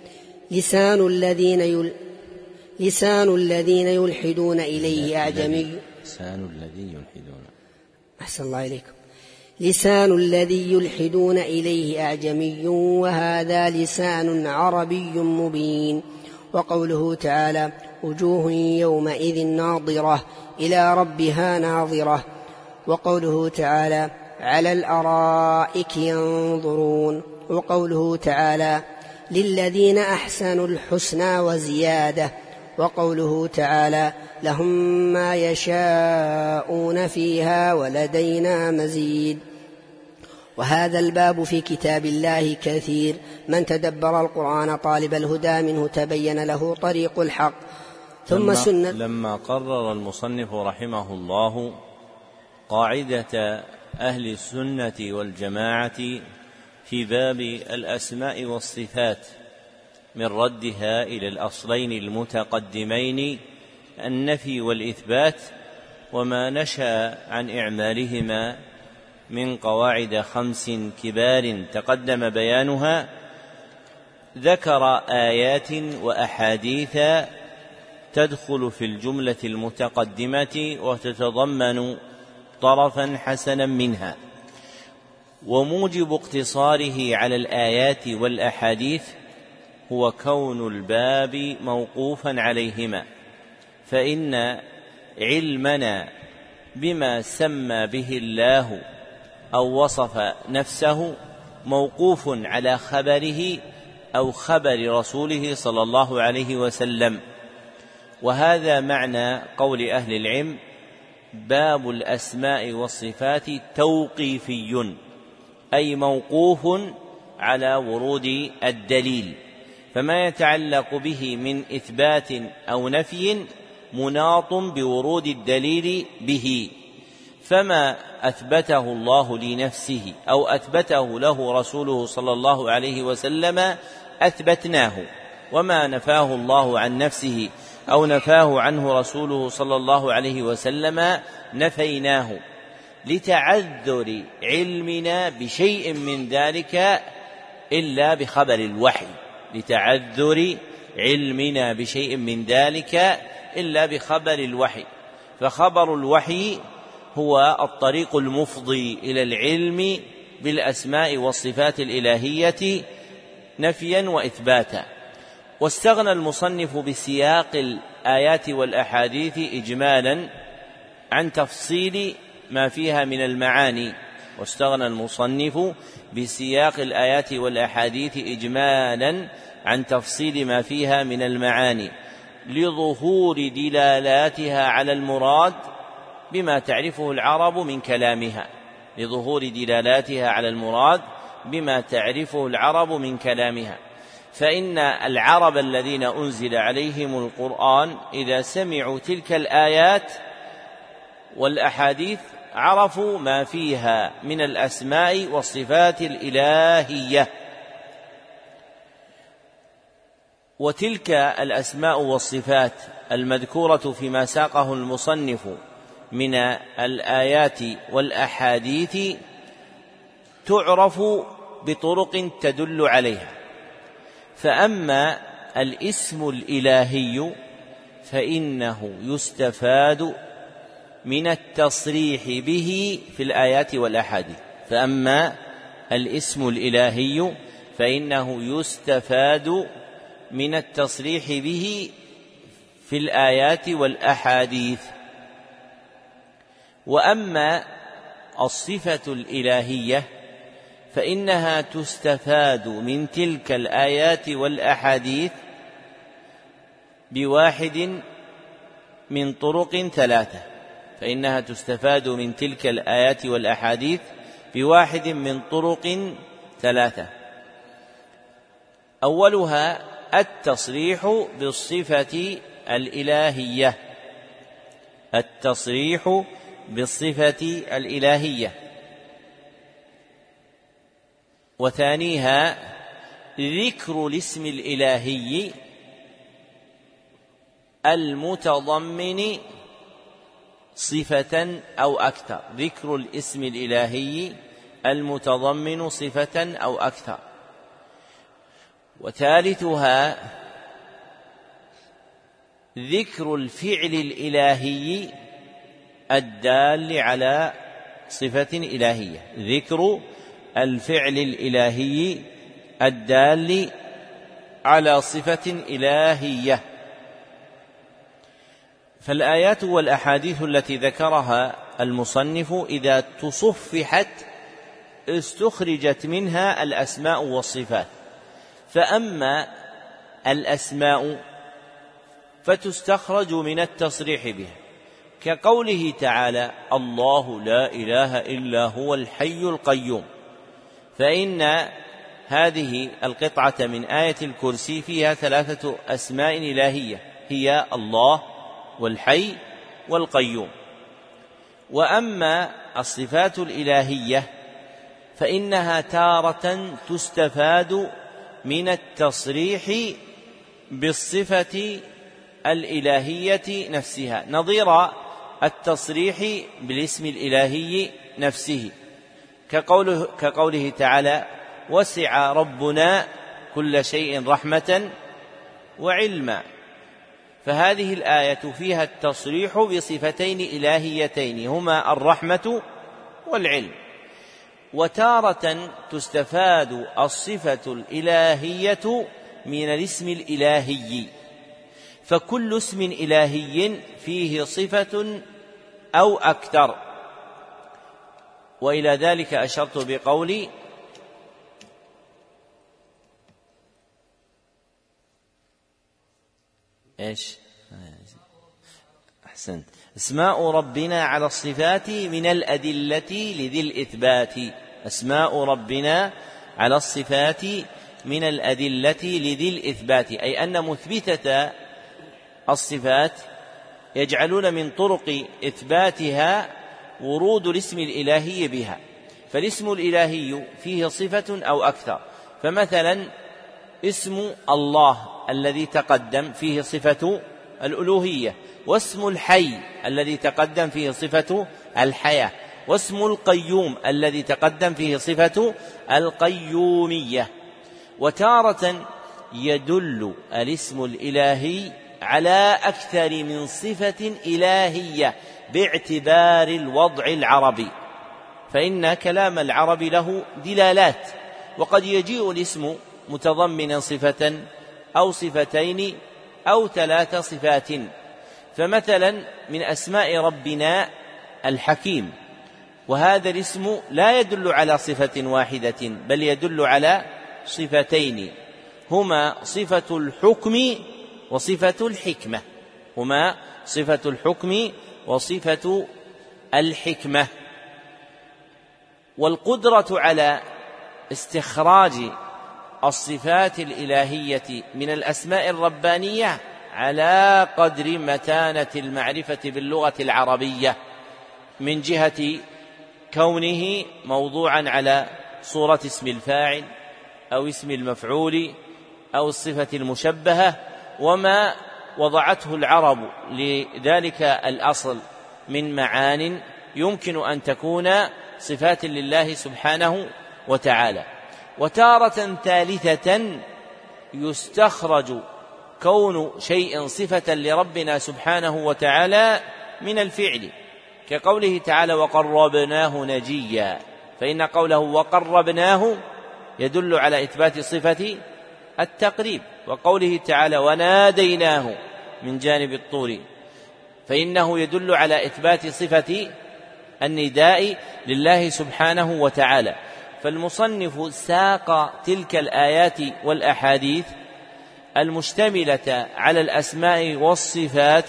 لسان الذي يلحدون إليه أعجمي وهذا لسان عربي مبين. وقوله تعالى وجوه يومئذ ناظرة إلى ربها ناظرة. وقوله تعالى على الأرائك ينظرون. وقوله تعالى للذين أحسنوا الحسنى وزيادة. وقوله تعالى لهم ما يشاءون فيها ولدينا مزيد. وهذا الباب في كتاب الله كثير من تدبر القرآن طالب الهدى منه تبين له طريق الحق. ثم سنة لما قرر المصنف رحمه الله قاعدة أهل السنة والجماعة في باب الأسماء والصفات من ردها إلى الأصلين المتقدمين النفي والإثبات وما نشأ عن إعمالهما من قواعد 5 كبار تقدم بيانها، ذكر آيات وأحاديث تدخل في الجملة المتقدمة وتتضمن طرفا حسنا منها، وموجب اقتصاره على الآيات والأحاديث هو كون الباب موقوفا عليهما، فإن علمنا بما سمى به الله أو وصف نفسه موقوف على خبره أو خبر رسوله صلى الله عليه وسلم. وهذا معنى قول أهل العلم: باب الأسماء والصفات توقيفي، أي موقوف على ورود الدليل، فما يتعلق به من إثبات أو نفي مناط بورود الدليل به، فما أثبته الله لنفسه أو أثبته له رسوله صلى الله عليه وسلم أثبتناه، وما نفاه الله عن نفسه أو نفاه عنه رسوله صلى الله عليه وسلم نفيناه، لتعذر علمنا بشيء من ذلك إلا بخبر الوحي، لتعذر علمنا بشيء من ذلك إلا بخبر الوحي. فخبر الوحي هو الطريق المفضي إلى العلم بالأسماء والصفات الإلهية نفيا وإثباتا. واستغنى المصنف بسياق الآيات والأحاديث إجمالا عن تفصيل ما فيها من المعاني، واستغنى المصنف بسياق الآيات والأحاديث إجمالا عن تفصيل ما فيها من المعاني لظهور دلالاتها على المراد بما تعرفه العرب من كلامها، لظهور دلالاتها على المراد بما تعرفه العرب من كلامها. فإن العرب الذين أنزل عليهم القرآن إذا سمعوا تلك الآيات والأحاديث عرفوا ما فيها من الأسماء والصفات الإلهية. وتلك الأسماء والصفات المذكورة فيما ساقه المصنف من الآيات والأحاديث تعرف بطرق تدل عليها. فأما الاسم الإلهي فإنه يستفاد من التصريح به في الآيات والأحاديث، فأما الاسم الإلهي فإنه يستفاد من التصريح به في الآيات والأحاديث. وأما الصفة الإلهية فإنها تستفاد من تلك الآيات والأحاديث بواحد من طرق 3، فإنها تستفاد من تلك الآيات والأحاديث بواحد من طرق 3. أولها التصريح بالصفة الإلهية، التصريح بالصفة الإلهية. وثانيها ذكر الاسم الإلهي المتضمن صفة أو أكثر، ذكر الاسم الإلهي المتضمن صفة أو أكثر. وثالثها ذكر الفعل الإلهي الدال على صفة إلهية، ذكر الفعل الإلهي الدال على صفة إلهية. فالآيات والأحاديث التي ذكرها المصنف إذا تصفحت استخرجت منها الأسماء والصفات. فأما الأسماء فتستخرج من التصريح بها، كقوله تعالى: الله لا إله إلا هو الحي القيوم، فإن هذه القطعة من آية الكرسي فيها 3 أسماء إلهية، هي الله والحي والقيوم. وأما الصفات الإلهية فإنها تارة تستفاد من التصريح بالصفة الإلهية نفسها، نظير التصريح بالاسم الإلهي نفسه، كقوله تعالى: وسع ربنا كل شيء رحمة وعلما. فهذه الآية فيها التصريح بصفتين إلهيتين هما الرحمة والعلم. وتارة تستفاد الصفة الإلهية من الاسم الإلهي، فكل اسم إلهي فيه صفة أو أكثر. وإلى ذلك أشرت بقولي: أحسنت. اسماء ربنا على الصفات من الأدلة لذي الإثبات. أسماء ربنا على الصفات من الأدلة لذي الإثبات، أي أن مثبتة الصفات يجعلون من طرق إثباتها ورود الاسم الإلهي بها، فالاسم الإلهي فيه صفة أو أكثر. فمثلا اسم الله الذي تقدم فيه صفة الألوهية، واسم الحي الذي تقدم فيه صفة الحياة، واسم القيوم الذي تقدم فيه صفة القيومية. وتارة يدل الاسم الإلهي على أكثر من صفة إلهية باعتبار الوضع العربي، فإن كلام العرب له دلالات، وقد يجيء الاسم متضمنا صفة أو صفتين أو 3 صفات. فمثلا من أسماء ربنا الحكيم، وهذا الاسم لا يدل على صفة واحدة بل يدل على صفتين هما صفة الحكم وصفة الحكمة، هما صفة الحكم وصفة الحكمة. والقدرة على استخراج الصفات الإلهية من الأسماء الربانية على قدر متانة المعرفة باللغة العربية، من جهة كونه موضوعا على صورة اسم الفاعل أو اسم المفعول أو الصفة المشبهة، وما وضعته العرب لذلك الأصل من معان يمكن أن تكون صفات لله سبحانه وتعالى. وتارة ثالثة يستخرج كون شيء صفة لربنا سبحانه وتعالى من الفعل، كقوله تعالى: وقربناه نجيا، فإن قوله وقربناه يدل على إثبات صفة التقريب، وقوله تعالى: وناديناه من جانب الطور، فإنه يدل على إثبات صفة النداء لله سبحانه وتعالى. فالمصنف ساق تلك الآيات والأحاديث المشتملة على الأسماء والصفات،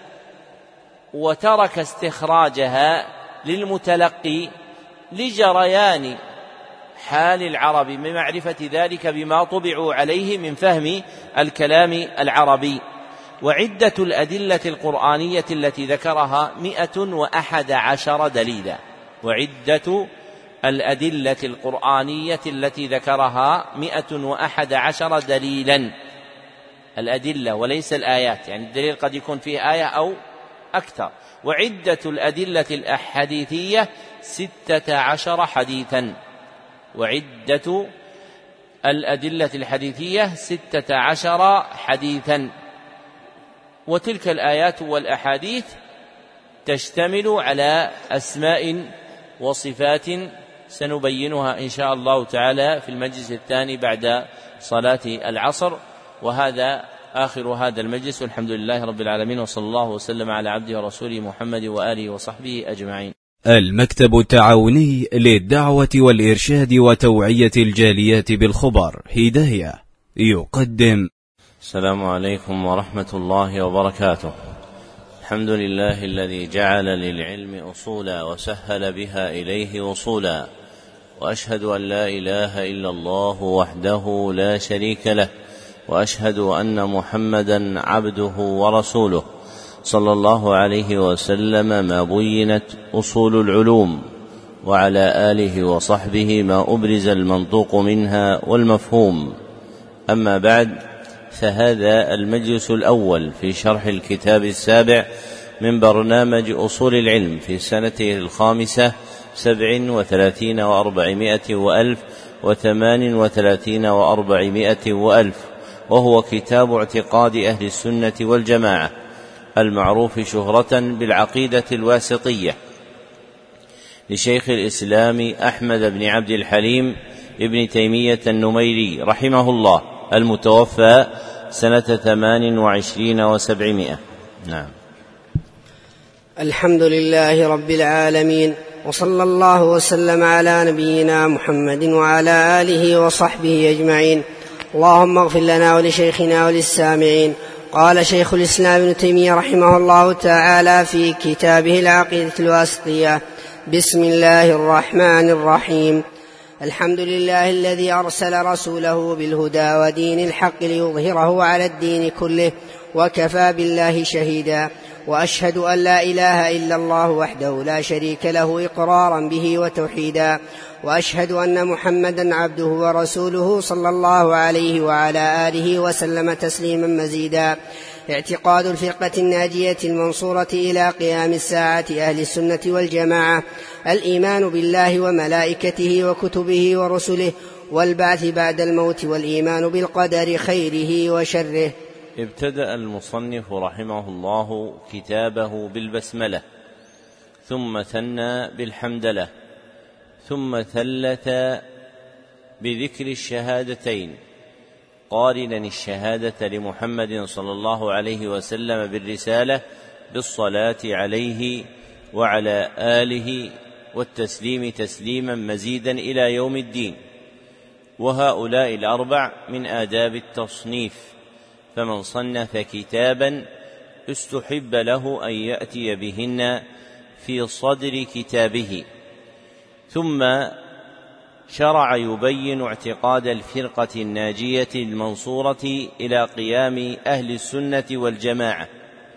وترك استخراجها للمتلقي لجريان حال العرب بمعرفة ذلك بما طبعوا عليه من فهم الكلام العربي. وعدة الأدلة القرآنية التي ذكرها 111 دليلا، وعدة الأدلة القرآنية التي ذكرها 111 دليلا، الأدلة وليس الآيات، يعني الدليل قد يكون فيه آية أو أكثر. وعدة الأدلة الأحاديثية 16 حديثا، وعدة الأدلة الحديثية 16 حديثا. وتلك الآيات والأحاديث تشتمل على أسماء وصفات سنبينها إن شاء الله تعالى في المجلس الثاني بعد صلاة العصر. وهذا آخر هذا المجلس، والحمد لله رب العالمين، وصلى الله وسلم على عبده ورسوله محمد وآله وصحبه أجمعين. المكتب التعاوني للدعوة والإرشاد وتوعية الجاليات بالخبر هداية يقدم. السلام عليكم ورحمة الله وبركاته. الحمد لله الذي جعل للعلم أصولا وسهل بها إليه وصولا، وأشهد أن لا إله إلا الله وحده لا شريك له، وأشهد أن محمدا عبده ورسوله، صلى الله عليه وسلم ما بينت أصول العلوم، وعلى آله وصحبه ما أبرز المنطوق منها والمفهوم. أما بعد، فهذا المجلس الأول في شرح الكتاب السابع من برنامج أصول العلم في سنته 37 و400 وألف 38 و400 وألف، وهو كتاب اعتقاد أهل السنة والجماعة المعروف شهرة بالعقيدة الواسطية لشيخ الإسلام أحمد بن عبد الحليم ابن تيمية النميري رحمه الله، المتوفى سنة 28 و700. نعم. الحمد لله رب العالمين، وصلى الله وسلم على نبينا محمد وعلى آله وصحبه أجمعين. اللهم اغفر لنا ولشيخنا وللسامعين. قال شيخ الإسلام ابن تيمية رحمه الله تعالى في كتابه العقيدة الواسطية: بسم الله الرحمن الرحيم. الحمد لله الذي أرسل رسوله بالهدى ودين الحق ليظهره على الدين كله، وكفى بالله شهيدا. وأشهد أن لا إله إلا الله وحده لا شريك له إقرارا به وتوحيدا، وأشهد أن محمدا عبده ورسوله صلى الله عليه وعلى آله وسلم تسليما مزيدا. اعتقاد الفرقة الناجية المنصورة إلى قيام الساعة أهل السنة والجماعة: الإيمان بالله وملائكته وكتبه ورسله والبعث بعد الموت، والإيمان بالقدر خيره وشره. ابتدأ المصنف رحمه الله كتابه بالبسملة، ثم ثنى بالحمدلة، ثم ثلث بذكر الشهادتين، قارنا الشهادة لمحمد صلى الله عليه وسلم بالرسالة بالصلاة عليه وعلى آله والتسليم تسليما مزيدا إلى يوم الدين. وهؤلاء الأربع من آداب التصنيف، فمن صنف كتابا استحب له أن يأتي بهن في صدر كتابه. ثم شرع يبين اعتقاد الفرقة الناجية المنصورة إلى قيام أهل السنة والجماعة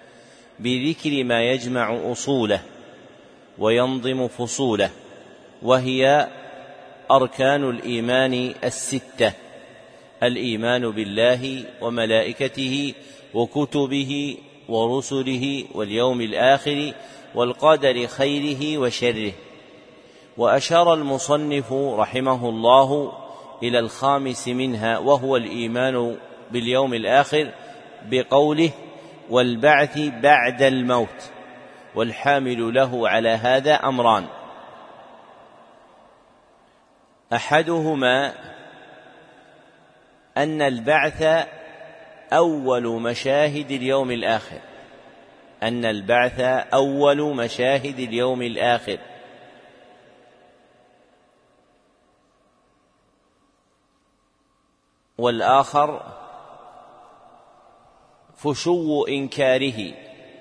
بذكر ما يجمع أصوله وينظم فصوله، وهي أركان الإيمان الستة: الإيمان بالله وملائكته وكتبه ورسله واليوم الآخر والقدر خيره وشره. وأشار المصنف رحمه الله إلى الخامس منها، وهو الإيمان باليوم الآخر، بقوله: والبعث بعد الموت. والحامل له على هذا أمران: أحدهما أن البعث أول مشاهد اليوم الآخر، أن البعث أول مشاهد اليوم الآخر. والآخر فشو إنكاره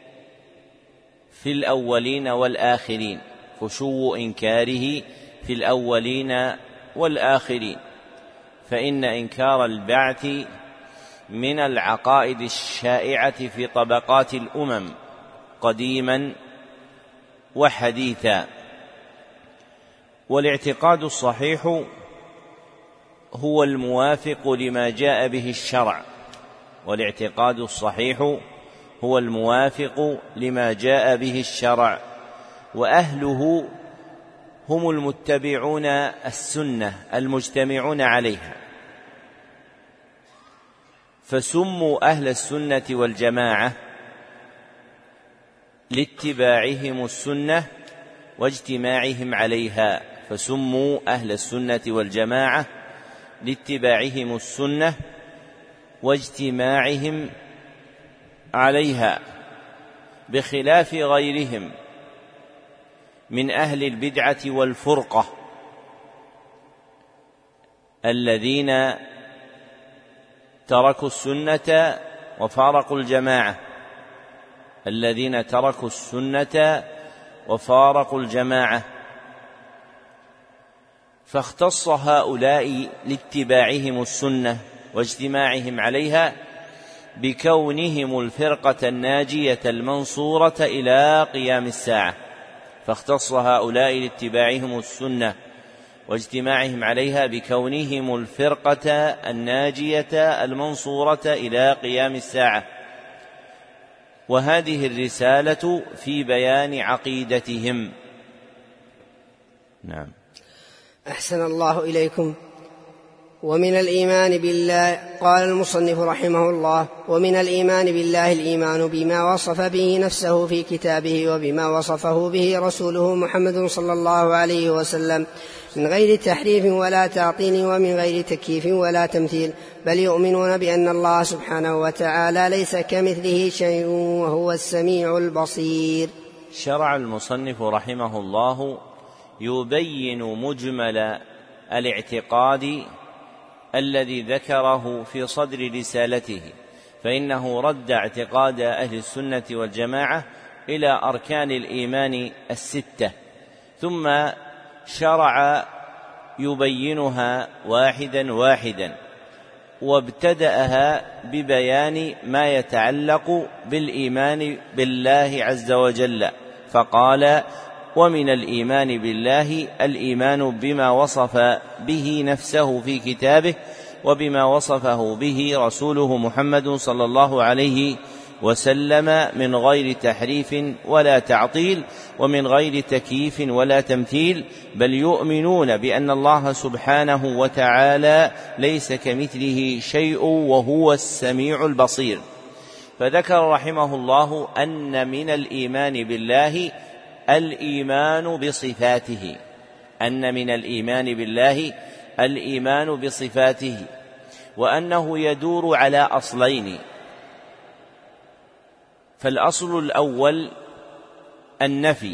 في الأولين والآخرين، فشو إنكاره في الأولين والآخرين، فإن إنكار البعث من العقائد الشائعة في طبقات الأمم قديما وحديثا. والاعتقاد الصحيح هو الموافق لما جاء به الشرع، والاعتقاد الصحيح هو الموافق لما جاء به الشرع، وأهله هم المتبعون السنة المجتمعون عليها، فسموا أهل السنة والجماعة لاتباعهم السنة واجتماعهم عليها، فسموا أهل السنة والجماعة لاتباعهم السنة واجتماعهم عليها، بخلاف غيرهم من أهل البدعة والفرقة الذين تركوا السنة وفارقوا الجماعة، الذين تركوا السنة وفارقوا الجماعة. فاختص هؤلاء لاتباعهم السنة واجتماعهم عليها بكونهم الفرقة الناجية المنصورة إلى قيام الساعة، فاختص هؤلاء لاتباعهم السنة واجتماعهم عليها بكونهم الفرقة الناجية المنصورة إلى قيام الساعة. وهذه الرسالة في بيان عقيدتهم. نعم. أحسن الله إليكم. ومن الإيمان بالله، قال المصنف رحمه الله: ومن الإيمان بالله الإيمان بما وصف به نفسه في كتابه وبما وصفه به رسوله محمد صلى الله عليه وسلم من غير تحريف ولا تعطيل ومن غير تكييف ولا تمثيل، بل يؤمنون بأن الله سبحانه وتعالى ليس كمثله شيء وهو السميع البصير. شرع المصنف رحمه الله يبين مجمل الاعتقاد الذي ذكره في صدر رسالته، فإنه رد اعتقاد أهل السنة والجماعة إلى أركان الإيمان الستة، ثم شرع يبينها واحدا واحدا، وابتدأها ببيان ما يتعلق بالإيمان بالله عز وجل، فقال: ومن الإيمان بالله الإيمان بما وصف به نفسه في كتابه وبما وصفه به رسوله محمد صلى الله عليه وسلم من غير تحريف ولا تعطيل ومن غير تكييف ولا تمثيل، بل يؤمنون بأن الله سبحانه وتعالى ليس كمثله شيء وهو السميع البصير. فذكر رحمه الله أن من الإيمان بالله الإيمان بصفاته، أن من الإيمان بالله الإيمان بصفاته، وأنه يدور على أصلين: فالأصل الأول النفي،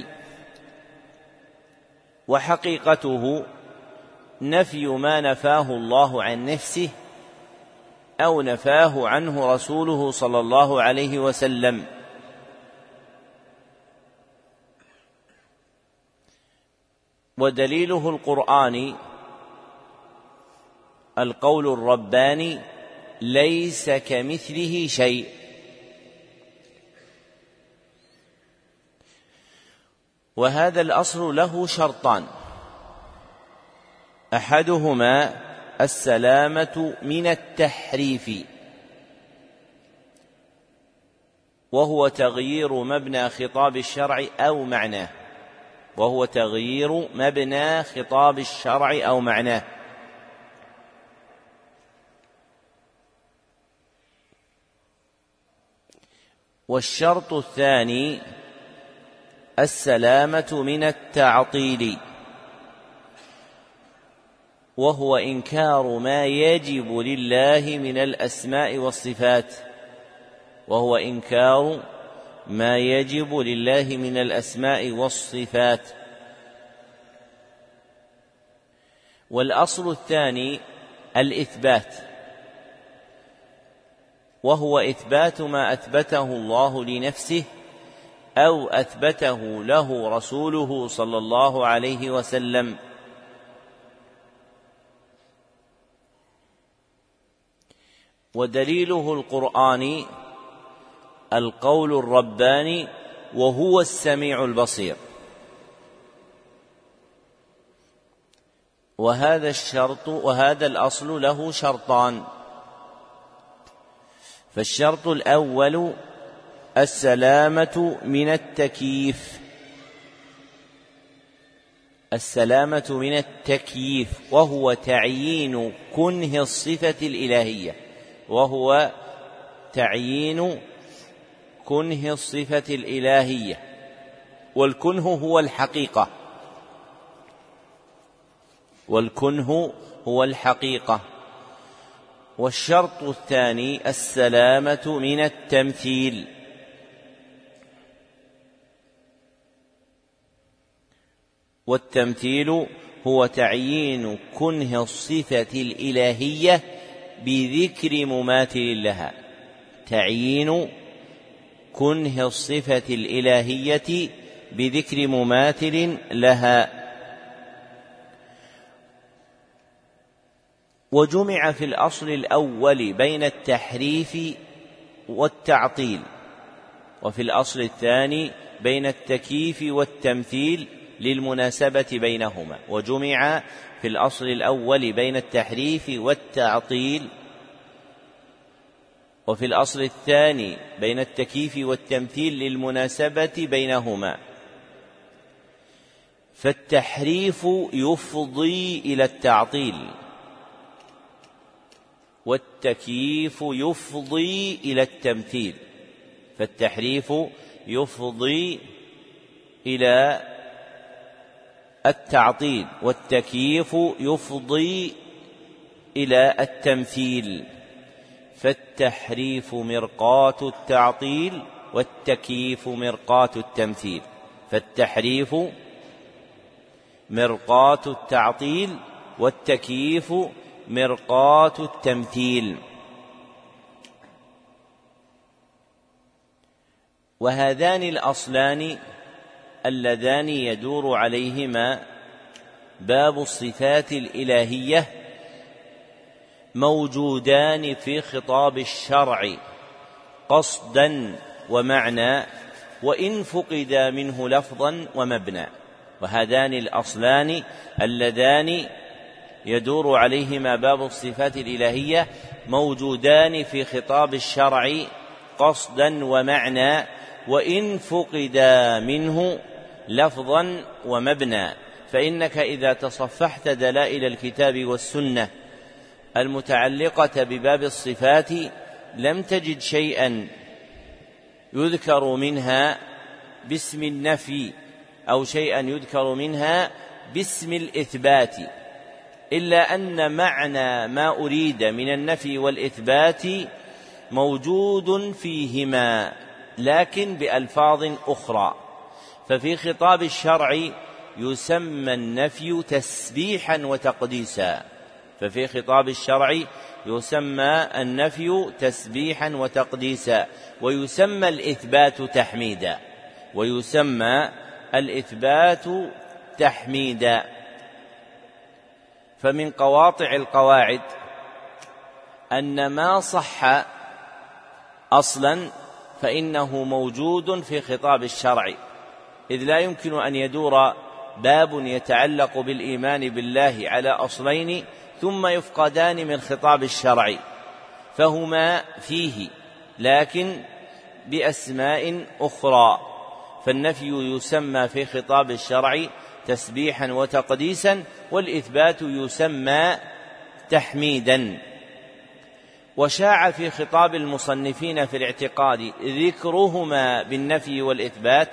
وحقيقته نفي ما نفاه الله عن نفسه أو نفاه عنه رسوله صلى الله عليه وسلم، ودليله القرآني القول الرباني: ليس كمثله شيء. وهذا الأصل له شرطان: أحدهما السلامة من التحريف، وهو تغيير مبنى خطاب الشرع أو معناه، وهو تغيير مبنى خطاب الشرع أو معناه. والشرط الثاني السلامة من التعطيل، وهو إنكار ما يجب لله من الأسماء والصفات، وهو إنكار ما يجب لله من الأسماء والصفات. والأصل الثاني الإثبات، وهو إثبات ما أثبته الله لنفسه أو أثبته له رسوله صلى الله عليه وسلم. ودليله القرآني القول الرباني: وهو السميع البصير. وهذا الأصل له شرطان: فالشرط الأول السلامة من التكييف، السلامة من التكييف، وهو تعيين كنه الصفة الإلهية، وهو تعيين كنه الصفة الإلهية، والكنه هو الحقيقة، والكنه هو الحقيقة. والشرط الثاني السلامة من التمثيل، والتمثيل هو تعيين كنه الصفة الإلهية بذكر مماثل لها، تعيين كنه الصفة الإلهية بذكر مماثل لها. وجمع في الأصل الأول بين التحريف والتعطيل. وفي الأصل الثاني بين التكييف والتمثيل للمناسبة بينهما، وجمع في الأصل الأول بين التحريف والتعطيل، وفي الأصل الثاني بين التكييف والتمثيل للمناسبة بينهما. فالتحريف يفضي إلى التعطيل، والتكييف يفضي إلى التمثيل. فالتحريف يفضي إلى التعطيل، والتكييف يفضي إلى التمثيل. فالتحريف مرقاة التعطيل، والتكييف مرقاة التمثيل. فالتحريف مرقاة التعطيل، والتكييف مرقاة التمثيل. وهذان الأصلان اللذان يدور عليهما باب الصفات الإلهية موجودان في خطاب الشرع قصدا ومعنى، وإن فقدا منه لفظا ومبنى. وهذان الأصلان اللذان يدور عليهما باب الصفات الإلهية موجودان في خطاب الشرع قصدا ومعنى، وإن فقدا منه لفظا ومبنى. فإنك إذا تصفحت دلائل الكتاب والسنة المتعلقة بباب الصفات لم تجد شيئا يذكر منها باسم النفي أو شيئا يذكر منها باسم الإثبات، إلا أن معنى ما أريد من النفي والإثبات موجود فيهما لكن بألفاظ أخرى. ففي خطاب الشرع يسمى النفي تسبيحا وتقديسا، ففي خطاب الشرع يسمى النفي تسبيحا وتقديسا، ويسمى الإثبات تحميدا، ويسمى الإثبات تحميدا. فمن قواطع القواعد أن ما صح أصلا فإنه موجود في خطاب الشرع، إذ لا يمكن أن يدور باب يتعلق بالإيمان بالله على أصلين ثم يفقدان من خطاب الشرع، فهما فيه لكن بأسماء أخرى. فالنفي يسمى في خطاب الشرع تسبيحا وتقديسا، والإثبات يسمى تحميدا. وشاع في خطاب المصنفين في الاعتقاد ذكرهما بالنفي والإثبات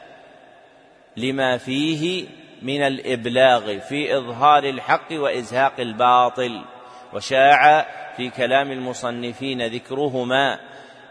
لما فيه من الإبلاغ في إظهار الحق وإزهاق الباطل، وشاع في كلام المصنفين ذكرهما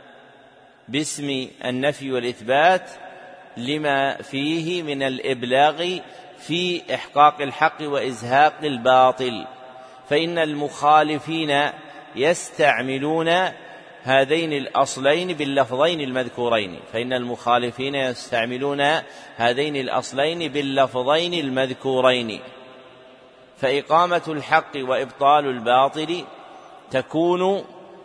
باسم النفي والإثبات لما فيه من الإبلاغ في إحقاق الحق وإزهاق الباطل. فإن المخالفين يستعملون هذين الأصلين باللفظين المذكورين، فإن المخالفين يستعملون هذين الأصلين باللفظين المذكورين. فإقامة الحق وإبطال الباطل تكون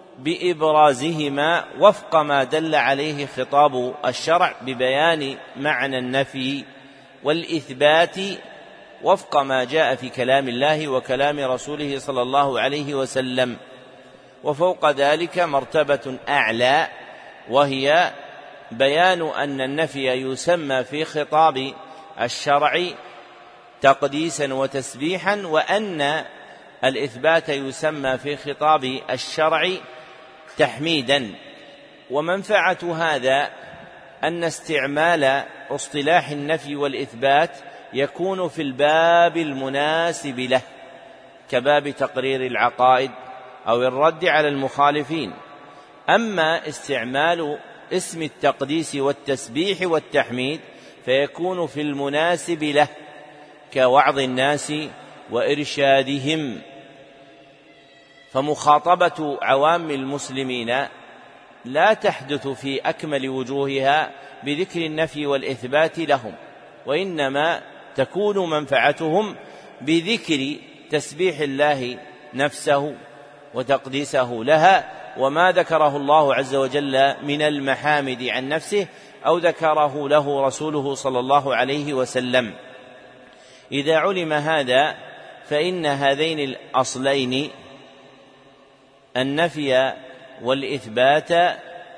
بإبرازهما وفق ما دل عليه خطاب الشرع ببيان معنى النفي والإثبات وفق ما جاء في كلام الله وكلام رسوله صلى الله عليه وسلم. وفوق ذلك مرتبة أعلى، وهي بيان أن النفي يسمى في خطاب الشرع تقديسا وتسبيحا، وأن الإثبات يسمى في خطاب الشرع تحميدا. ومنفعة هذا أن استعمال اصطلاح النفي والإثبات يكون في الباب المناسب له كباب تقرير العقائد أو الرد على المخالفين. أما استعمال اسم التقديس والتسبيح والتحميد فيكون في المناسب له كوعظ الناس وإرشادهم. فمخاطبة عوام المسلمين لا تحدث في أكمل وجوهها بذكر النفي والإثبات لهم، وإنما تكون منفعتهم بذكر تسبيح الله نفسه وتقديسه لها وما ذكره الله عز وجل من المحامد عن نفسه أو ذكره له رسوله صلى الله عليه وسلم. إذا علم هذا فإن هذين الأصلين النفي والإثبات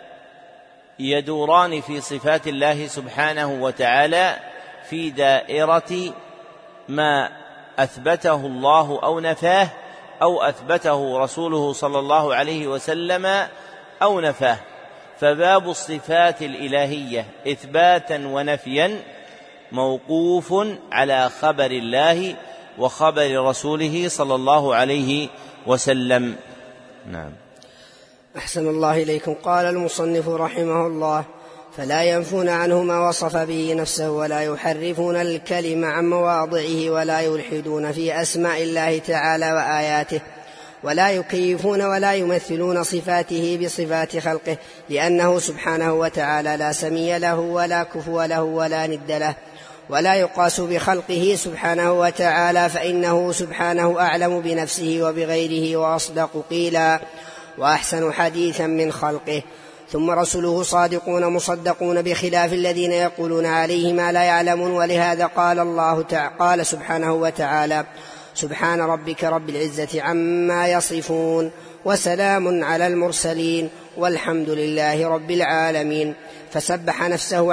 يدوران في صفات الله سبحانه وتعالى في دائرة ما أثبته الله أو نفاه، أو أثبته رسوله صلى الله عليه وسلم أو نفاه. فباب الصفات الإلهية إثباتا ونفيا موقوف على خبر الله وخبر رسوله صلى الله عليه وسلم. نعم. أحسن الله إليكم. قال المصنف رحمه الله: فلا ينفون عنه ما وصف به نفسه، ولا يحرفون الكلم عن مواضعه، ولا يلحدون في أسماء الله تعالى وآياته، ولا يكيفون ولا يمثلون صفاته بصفات خلقه، لأنه سبحانه وتعالى لا سمي له ولا كفو له ولا ند له، ولا يقاس بخلقه سبحانه وتعالى، فإنه سبحانه أعلم بنفسه وبغيره وأصدق قيلا وأحسن حديثا من خلقه. ثم رسله صادقون مصدقون، بخلاف الذين يقولون عليه ما لا يعلمون. ولهذا قال سبحانه وتعالى: سبحان ربك رب العزة عما يصفون، وسلام على المرسلين، والحمد لله رب العالمين. فسبح نفسه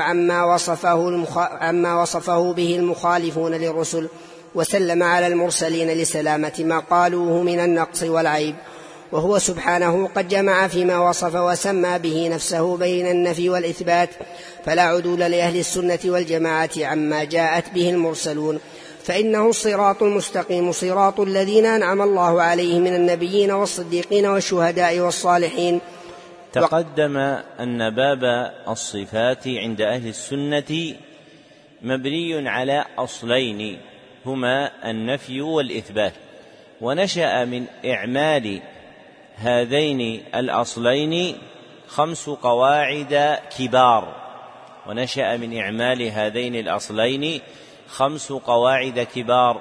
عما وصفه به المخالفون للرسل، وسلم على المرسلين لسلامة ما قالوه من النقص والعيب. وهو سبحانه قد جمع فيما وصف وسمى به نفسه بين النفي والإثبات، فلا عدول لأهل السنة والجماعة عما جاءت به المرسلون، فإنه الصراط المستقيم، صراط الذين أنعم الله عليهم من النبيين والصديقين والشهداء والصالحين. تقدم أن باب الصفات عند أهل السنة مبني على أصلين هما النفي والإثبات، ونشأ من إعمال هذين الأصلين 5 قواعد كبار، ونشأ من إعمال هذين الأصلين 5 قواعد كبار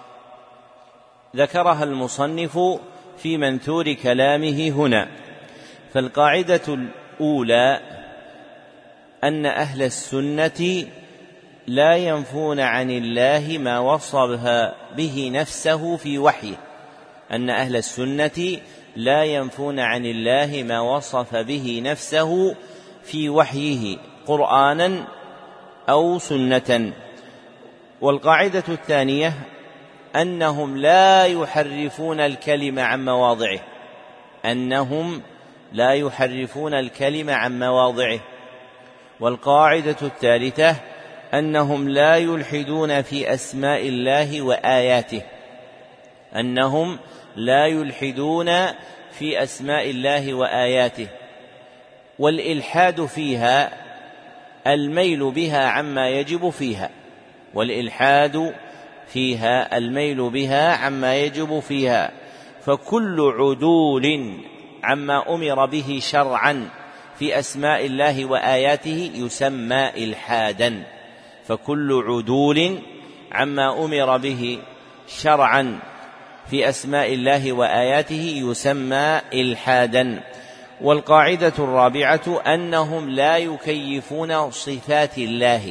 ذكرها المصنف في منثور كلامه هنا. فالقاعدة الأولى أن أهل السنة لا ينفون عن الله ما وصف به نفسه في وحيه، أن أهل السنة لا ينفون عن الله ما وصف به نفسه في وحيه قرآنا أو سنة. والقاعدة الثانية أنهم لا يحرفون الكلم عن مواضعه، أنهم لا يحرفون الكلم عن مواضعه. والقاعدة الثالثة أنهم لا يلحدون في أسماء الله وآياته، أنهم لا يلحدون في أسماء الله وآياته. والإلحاد فيها الميل بها عما يجب فيها، والإلحاد فيها الميل بها عما يجب فيها. فكل عدول عما أمر به شرعا في أسماء الله وآياته يسمى إلحادا، فكل عدول عما أمر به شرعا في أسماء الله وآياته يسمى إلحادا. والقاعدة الرابعة أنهم لا يكيفون صفات الله.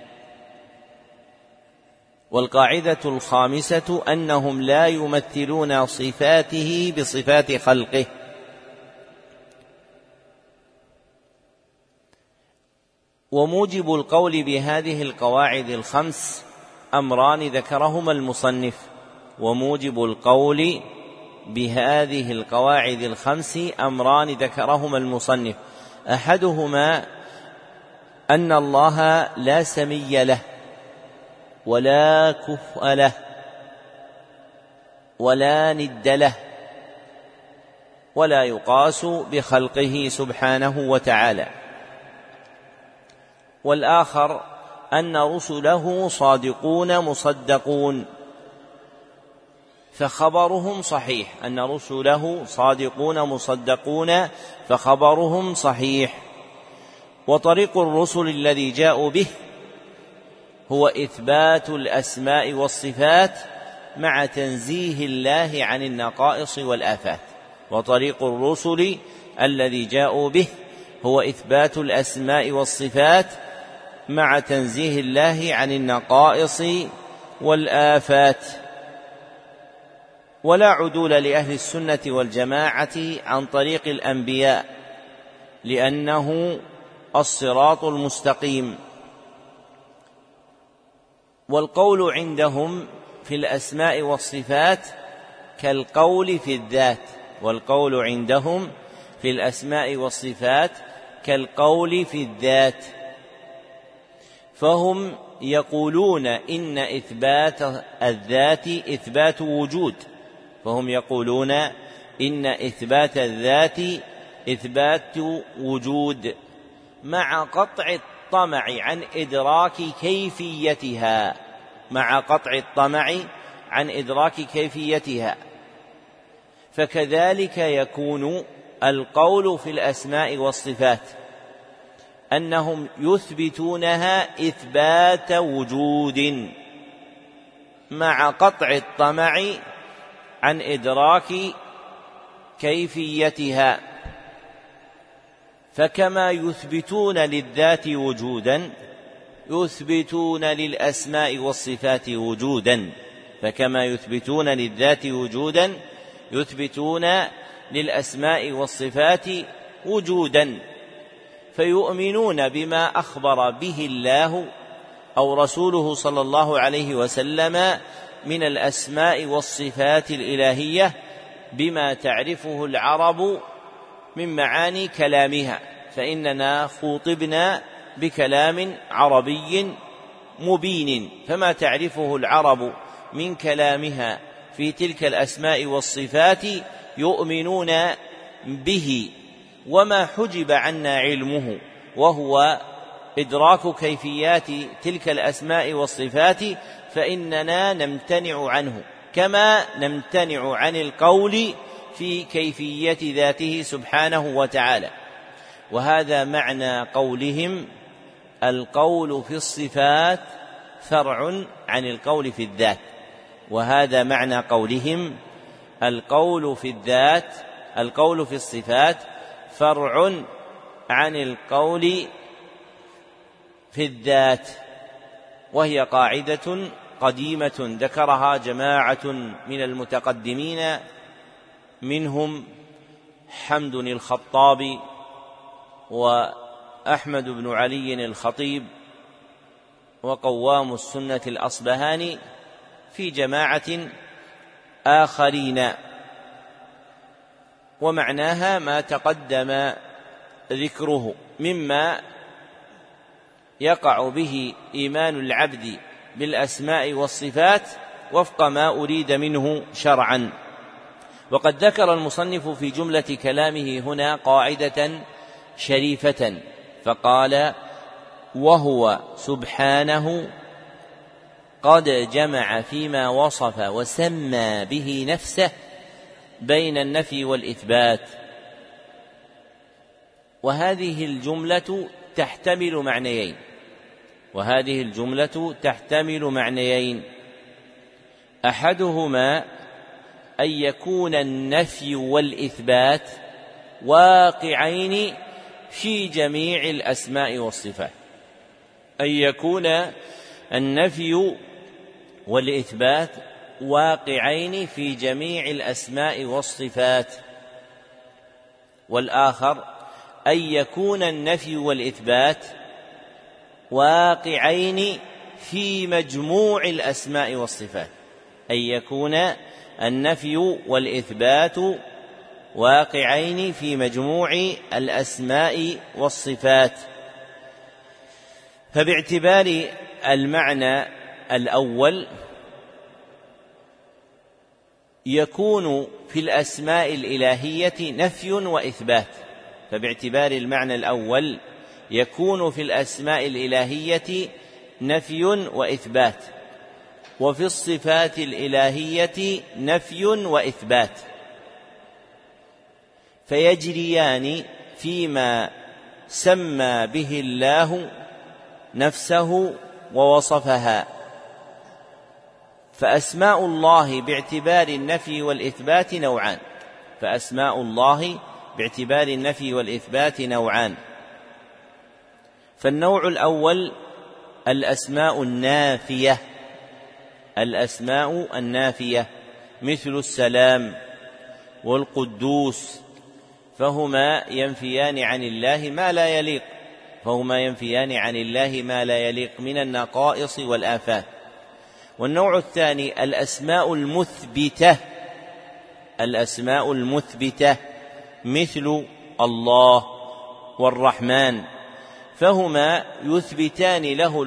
والقاعدة الخامسة أنهم لا يمثلون صفاته بصفات خلقه. وموجب القول بهذه القواعد 5 أمران ذكرهما المصنف، وموجب القول بهذه القواعد 5 أمران ذكرهما المصنف. أحدهما أن الله لا سمي له ولا كفء له ولا ند له، ولا يقاس بخلقه سبحانه وتعالى. والآخر أن رسله صادقون مصدقون، فخبرهم صحيح، أن رسله صادقون مصدقون فخبرهم صحيح. وطريق الرسل الذي جاءوا به هو إثبات الأسماء والصفات مع تنزيه الله عن النقائص والآفات. وطريق الرسل الذي جاءوا به هو إثبات الأسماء والصفات مع تنزيه الله عن النقائص والآفات. ولا عدول لأهل السنة والجماعة عن طريق الأنبياء، لأنه الصراط المستقيم. والقول عندهم في الأسماء والصفات كالقول في الذات، والقول عندهم في الأسماء والصفات كالقول في الذات، فهم يقولون إن إثبات الذات إثبات وجود، فهم يقولون إن إثبات الذات إثبات وجود مع قطع الطمع عن إدراك كيفيتها، مع قطع الطمع عن إدراك كيفيتها. فكذلك يكون القول في الأسماء والصفات، أنهم يثبتونها إثبات وجود مع قطع الطمع عن إدراك كيفيتها. فكما يثبتون للذات وجودا يثبتون للأسماء والصفات وجودا، فكما يثبتون للذات وجودا يثبتون للأسماء والصفات وجودا، فيؤمنون بما أخبر به الله أو رسوله صلى الله عليه وسلم من الأسماء والصفات الإلهية بما تعرفه العرب من معاني كلامها، فإننا خوطبنا بكلام عربي مبين، فما تعرفه العرب من كلامها في تلك الأسماء والصفات يؤمنون به. وما حجب عنا علمه وهو إدراك كيفيات تلك الأسماء والصفات فإننا نمتنع عنه، كما نمتنع عن القول في كيفية ذاته سبحانه وتعالى. وهذا معنى قولهم القول في الصفات فرع عن القول في الذات، وهذا معنى قولهم القول في الذات، القول في الصفات فرع عن القول في الذات. وهي قاعدة قديمة ذكرها جماعة من المتقدمين، منهم حمد الخطابي وأحمد بن علي الخطيب وقوام السنة الأصبهاني في جماعة آخرين، ومعناها ما تقدم ذكره مما يقع به إيمان العبد بالأسماء والصفات وفق ما أريد منه شرعا. وقد ذكر المصنف في جملة كلامه هنا قاعدة شريفة، فقال: وهو سبحانه قد جمع فيما وصف وسمى به نفسه بين النفي والإثبات. وهذه الجملة تحتمل معنيين، وهذه الجملة تحتمل معنيين، أحدهما أن يكون النفي والإثبات واقعين في جميع الأسماء والصفات، أن يكون النفي والإثبات واقعين في جميع الأسماء والصفات. والآخر أن يكون النفي والإثبات واقعين في مجموع الأسماء والصفات، أن يكون النفي والإثبات واقعين في مجموع الأسماء والصفات. فباعتبار المعنى الأول يكون في الأسماء الإلهية نفي وإثبات، فباعتبار المعنى الأول يكون في الأسماء الإلهية نفي وإثبات، وفي الصفات الإلهية نفي وإثبات، فيجريان فيما سمى به الله نفسه ووصفها. فأسماء الله باعتبار النفي والإثبات نوعان، فأسماء الله باعتبار النفي والإثبات نوعان. فالنوع الأول الأسماء النافية مثل السلام والقدوس، فهما ينفيان عن الله ما لا يليق من النقائص والآفات. والنوع الثاني الأسماء المثبتة مثل الله والرحمن، فهما يثبتان له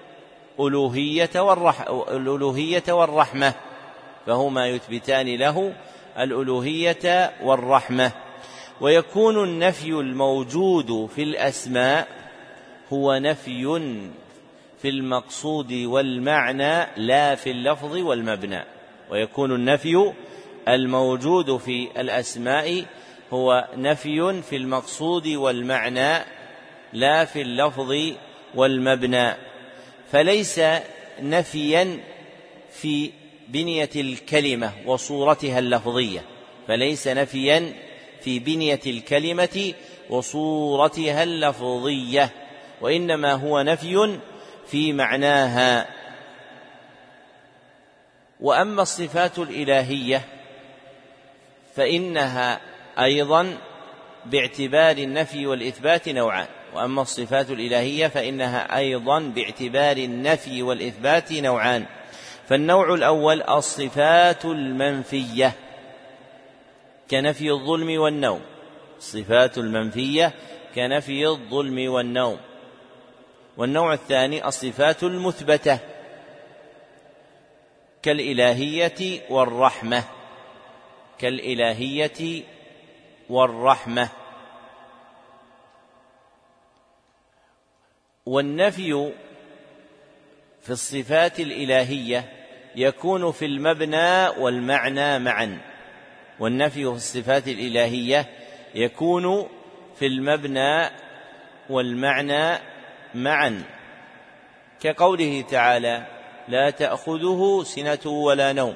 الألوهية والرحمة. ويكون النفي الموجود في الأسماء هو نفي في المقصود والمعنى لا في اللفظ والمبنى. ويكون النفي الموجود في الأسماء هو نفي في المقصود والمعنى لا في اللفظ والمبنى، فليس نفيا في بنية الكلمة وصورتها اللفظية، وإنما هو نفي في معناها. وأما الصفات الإلهية فإنها أيضا باعتبار النفي والإثبات نوعان. فالنوع الأول الصفات المنفية كنفي الظلم والنوم، والنوع الثاني الصفات المثبتة كالإلهية والرحمة. والنفي في الصفات الإلهية يكون في المبنى والمعنى معا، كقوله تعالى لا تأخذه سنة ولا نوم،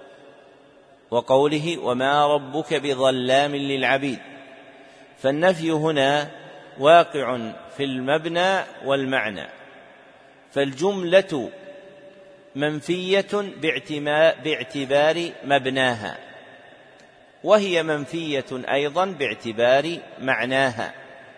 وقوله وما ربك بظلام للعبيد. فالنفي هنا واقع في المبنى والمعنى، فالجملة منفية باعتبار مبناها، وهي منفية أيضا باعتبار معناها،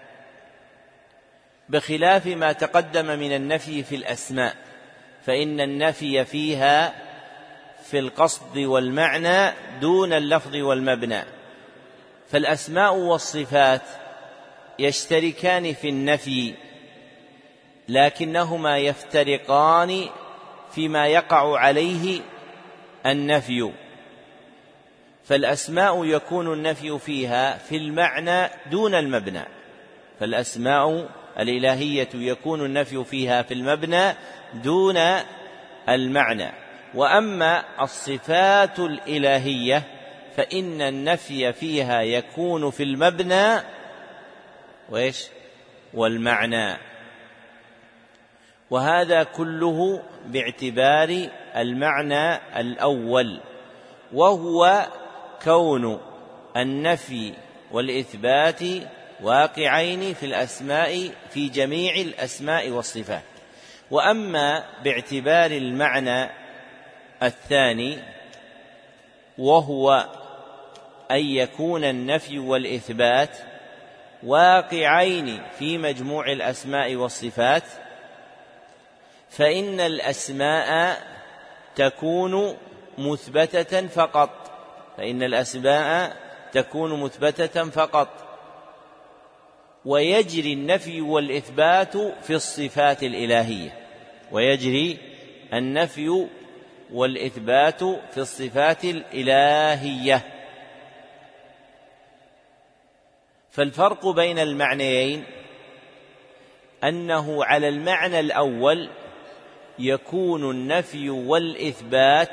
بخلاف ما تقدم من النفي في الأسماء، فإن النفي فيها في القصد والمعنى دون اللفظ والمبنى. فالأسماء والصفات يشتركان في النفي، لكنهما يفترقان فيما يقع عليه النفي. فالأسماء يكون النفي فيها في المعنى دون المبنى، فالأسماء الإلهية يكون النفي فيها في المبنى دون المعنى. وأما الصفات الإلهية فإن النفي فيها يكون في المبنى والمعنى، وهذا كله باعتبار المعنى الأول، وهو كون النفي والإثبات واقعين في الأسماء في جميع الأسماء والصفات. وأما باعتبار المعنى الثاني وهو أن يكون النفي والإثبات واقعين في مجموع الأسماء والصفات، فإن الأسماء تكون مثبتة فقط، ويجري النفي والإثبات في الصفات الإلهية. فالفرق بين المعنيين أنه على المعنى الأول يكون النفي والإثبات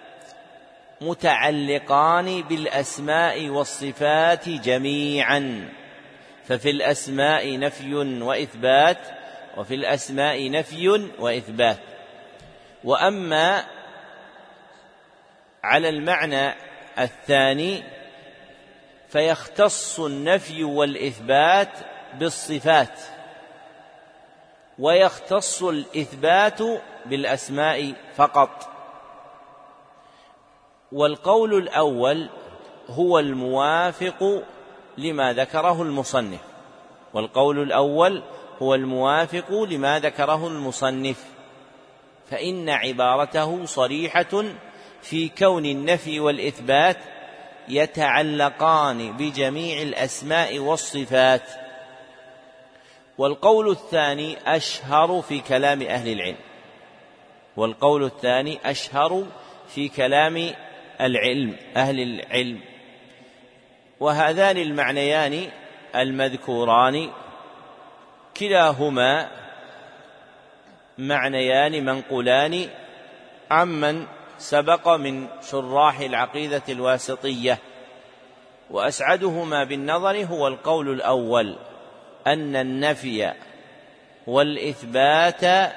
متعلقان بالأسماء والصفات جميعا، ففي الأسماء نفي وإثبات، وفي الأسماء نفي وإثبات. وأما على المعنى الثاني فيختص النفي والإثبات بالصفات، ويختص الإثبات بالأسماء فقط. والقول الأول هو الموافق لما ذكره المصنف، والقول الأول هو الموافق لما ذكره المصنف، فإن عبارته صريحة في كون النفي والإثبات يتعلقان بجميع الأسماء والصفات. والقول الثاني أشهر في كلام أهل العلم، والقول الثاني أشهر في كلام أهل العلم. وهذان المعنيان المذكوران كلاهما معنيان منقولان عمن سبق من شراح العقيدة الواسطية، وأسعدهما بالنظر هو القول الأول، أن النفي والإثبات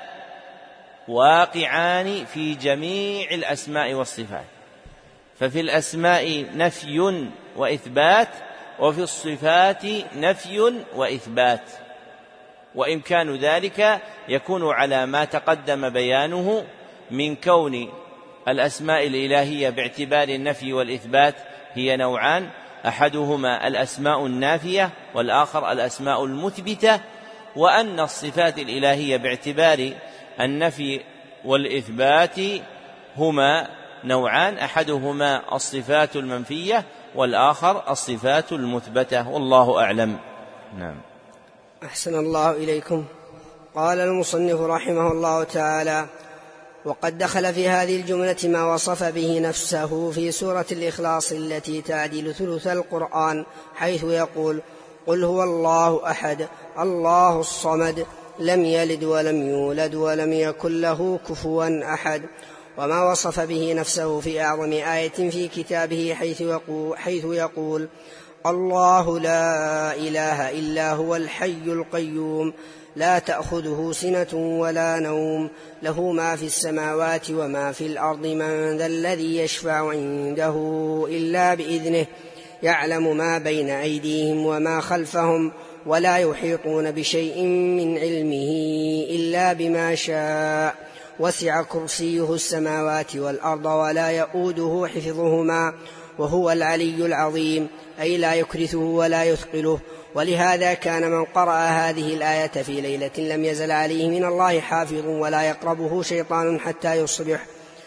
واقعان في جميع الأسماء والصفات، ففي الأسماء نفي وإثبات، وفي الصفات نفي وإثبات. وإمكان ذلك يكون على ما تقدم بيانه من كون الأسماء الإلهية باعتبار النفي والإثبات هي نوعان، أحدهما الأسماء النافية والآخر الأسماء المثبتة، وأن الصفات الإلهية باعتبار النفي والإثبات هما نوعان، أحدهما الصفات المنفية والآخر الصفات المثبتة، والله أعلم. نعم. أحسن الله إليكم. قال المصنف رحمه الله تعالى: وقد دخل في هذه الجملة ما وصف به نفسه في سورة الإخلاص التي تعدل ثلث القرآن، حيث يقول: قل هو الله أحد الله الصمد لم يلد ولم يولد ولم يكن له كفوا أحد. وما وصف به نفسه في أعظم آية في كتابه حيث يقول: الله لا إله إلا هو الحي القيوم لا تأخذه سنة ولا نوم له ما في السماوات وما في الأرض من ذا الذي يشفع عنده إلا بإذنه يعلم ما بين أيديهم وما خلفهم ولا يحيطون بشيء من علمه إلا بما شاء وسع كرسيه السماوات والأرض ولا يؤوده حفظهما وهو العلي العظيم، أي لا يكرثه ولا يثقله. ولهذا كان من قرأ هذه الآية في ليلة لم يزل عليه من الله حافظ ولا يقربه شيطان حتى يصبح.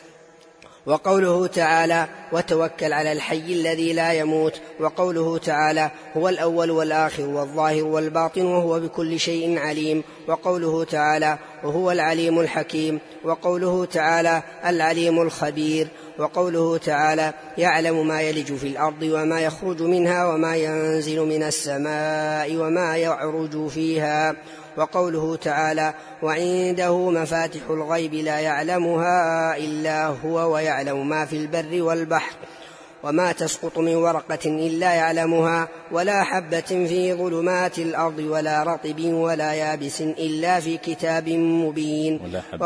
وقوله تعالى: وتوكل على الحي الذي لا يموت. وقوله تعالى: هو الأول والآخر والظاهر والباطن وهو بكل شيء عليم. وقوله تعالى: وهو العليم الحكيم. وقوله تعالى: العليم الخبير. وقوله تعالى: يعلم ما يلج في الأرض وما يخرج منها وما ينزل من السماء وما يعرج فيها. وقوله تعالى: وعنده مفاتح الغيب لا يعلمها إلا هو ويعلم ما في البر والبحر وما تسقط من ورقة إلا يعلمها ولا حبة في ظلمات الأرض ولا رطب ولا يابس إلا في كتاب مبين.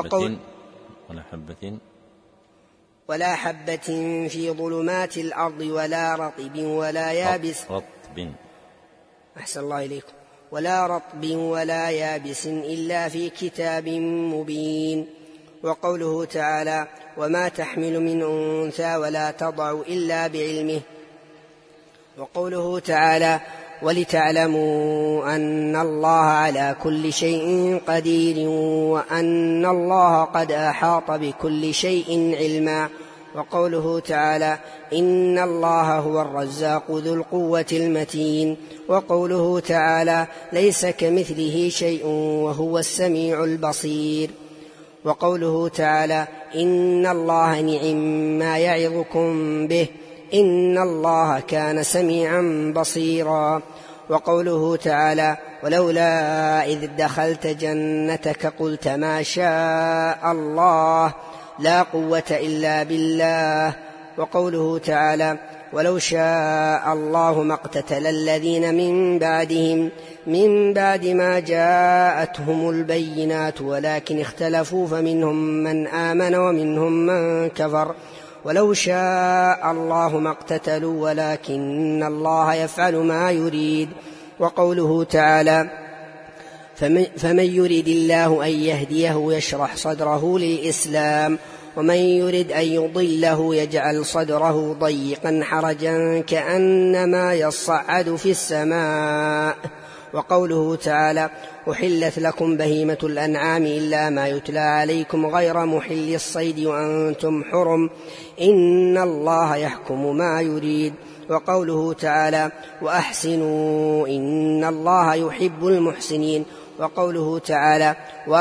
ولا حبة في ظلمات الأرض ولا رطب ولا يابس أحسن الله إليكم ولا رطب ولا يابس إلا في كتاب مبين. وقوله تعالى: وما تحمل من أنثى ولا تضع إلا بعلمه. وقوله تعالى: ولتعلموا أن الله على كل شيء قدير وأن الله قد أحاط بكل شيء علما. وقوله تعالى: إن الله هو الرزاق ذو القوة المتين. وقوله تعالى: ليس كمثله شيء وهو السميع البصير. وقوله تعالى: إن الله نعم ما يعظكم به إن الله كان سميعا بصيرا. وقوله تعالى: ولولا إذ دخلت جنتك قلت ما شاء الله لا قوة إلا بالله. وقوله تعالى: ولو شاء الله ما اقتتل الذين من بعدهم من بعد ما جاءتهم البينات ولكن اختلفوا فمنهم من آمن ومنهم من كفر ولو شاء الله ما اقتتلوا ولكن الله يفعل ما يريد. وقوله تعالى فمن يرد الله أن يهديه يشرح صدره للإسلام ومن يرد أن يضله يجعل صدره ضيقا حرجا كأنما يصعد في السماء. وقوله تعالى أحلت لكم بهيمة الأنعام إلا ما يتلى عليكم غير محل الصيد وأنتم حرم إن الله يحكم ما يريد. وقوله تعالى وأحسنوا إن الله يحب المحسنين. وقوله تعالى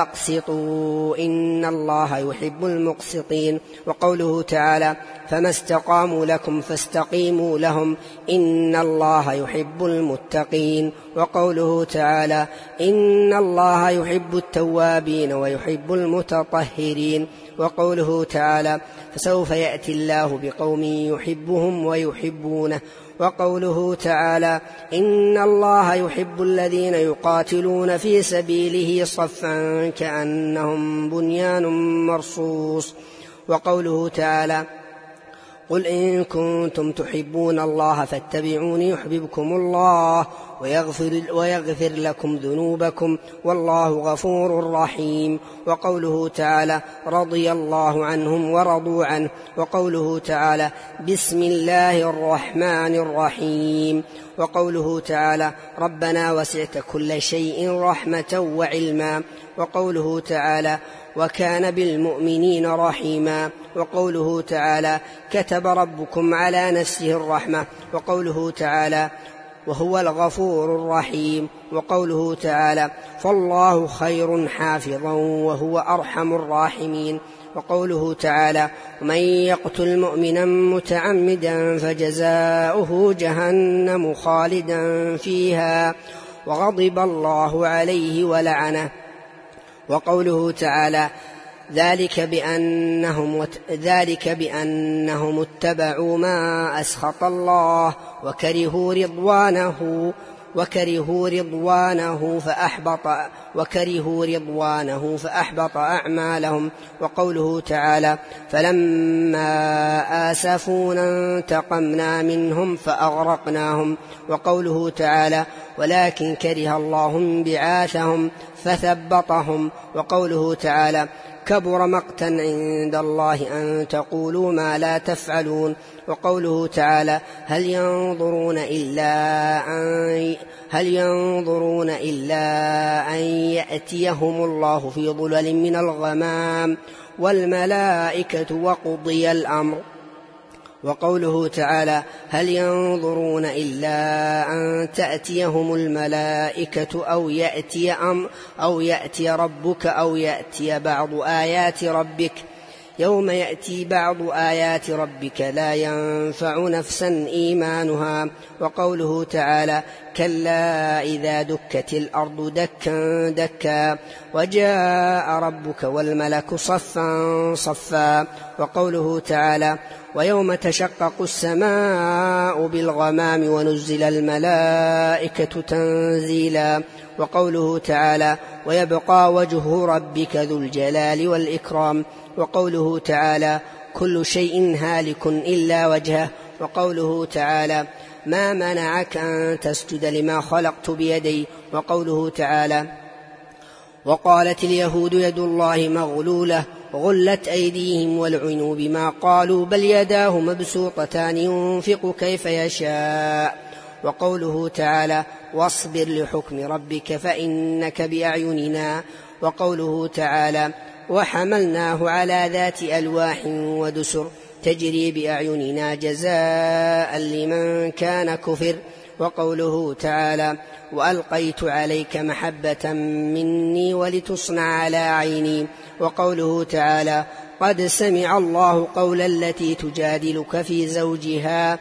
واقسطوا إن الله يحب المقسطين. وقوله تعالى فما استقاموا لكم فاستقيموا لهم إن الله يحب المتقين. وقوله تعالى إن الله يحب التوابين ويحب المتطهرين. وقوله تعالى فسوف يأتي الله بقوم يحبهم ويحبونه. وقوله تعالى إن الله يحب الذين يقاتلون في سبيله صفا كأنهم بنيان مرصوص. وقوله تعالى قل إن كنتم تحبون الله فاتبعوني يحببكم الله ويغفر لكم ذنوبكم والله غفور رحيم. وقوله تعالى رضي الله عنهم ورضوا عنه. وقوله تعالى بسم الله الرحمن الرحيم. وقوله تعالى ربنا وسعت كل شيء رحمة وعلما. وقوله تعالى وكان بالمؤمنين رحيما. وقوله تعالى كتب ربكم على نفسه الرحمة. وقوله تعالى وهو الغفور الرحيم. وقوله تعالى فالله خير حافظا وهو أرحم الراحمين. وقوله تعالى ومن يقتل مؤمنا متعمدا فجزاؤه جهنم خالدا فيها وغضب الله عليه ولعنه. وقوله تعالى ذلك بأنهم اتبعوا ما أسخط الله وكرهوا رضوانه فأحبط أعمالهم. وقوله تعالى فلما آسفونا انتقمنا منهم فأغرقناهم. وقوله تعالى ولكن كره الله بعاثهم فثبطهم. وقوله تعالى كبر مقتا عند الله أن تقولوا ما لا تفعلون. وقوله تعالى هل ينظرون إلا أن يأتيهم الله في ظلل من الغمام والملائكة وقضي الأمر. وقوله تعالى هل ينظرون إلا أن تأتيهم الملائكة أو يأتي ربك أو يأتي بعض آيات ربك يوم يأتي بعض آيات ربك لا ينفع نفسا إيمانها. وقوله تعالى كلا إذا دكت الأرض دكا دكا وجاء ربك والملك صفا صفا. وقوله تعالى ويوم تشقق السماء بالغمام ونزل الملائكة تنزيلا. وقوله تعالى ويبقى وجه ربك ذو الجلال والإكرام. وقوله تعالى كل شيء هالك إلا وجهه. وقوله تعالى ما منعك أن تسجد لما خلقت بيدي. وقوله تعالى وقالت اليهود يد الله مغلولة غلت أيديهم ولعنوا بما قالوا بل يداه مبسوطتان ينفق كيف يشاء. وقوله تعالى واصبر لحكم ربك فإنك بأعيننا. وقوله تعالى وحملناه على ذات ألواح ودسر تجري بأعيننا جزاء لمن كان كفر. وقوله تعالى وألقيت عليك محبة مني ولتصنع على عيني. وقوله تعالى قد سمع الله قول التي تجادلك في زوجها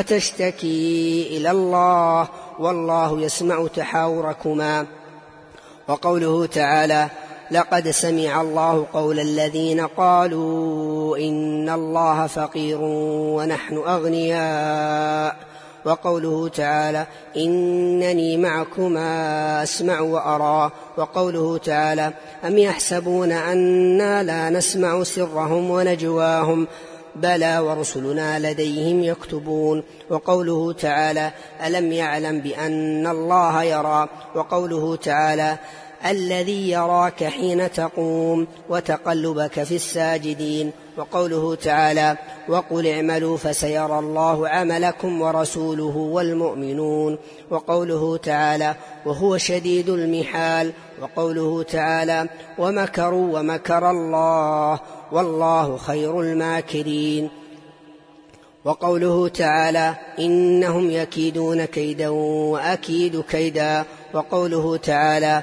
وتشتكي إلى الله والله يسمع تحاوركما. وقوله تعالى لقد سمع الله قول الذين قالوا إن الله فقير ونحن أغنياء. وقوله تعالى إنني معكما أسمع وأرى. وقوله تعالى أم يحسبون أنا لا نسمع سرهم ونجواهم بلى ورسلنا لديهم يكتبون. وقوله تعالى ألم يعلم بأن الله يرى. وقوله تعالى الذي يراك حين تقوم وتقلبك في الساجدين. وقوله تعالى وقل اعملوا فسيرى الله عملكم ورسوله والمؤمنون. وقوله تعالى وهو شديد المحال. وقوله تعالى ومكروا ومكر الله والله خير الماكرين. وقوله تعالى إنهم يكيدون كيدا وأكيد كيدا. وقوله تعالى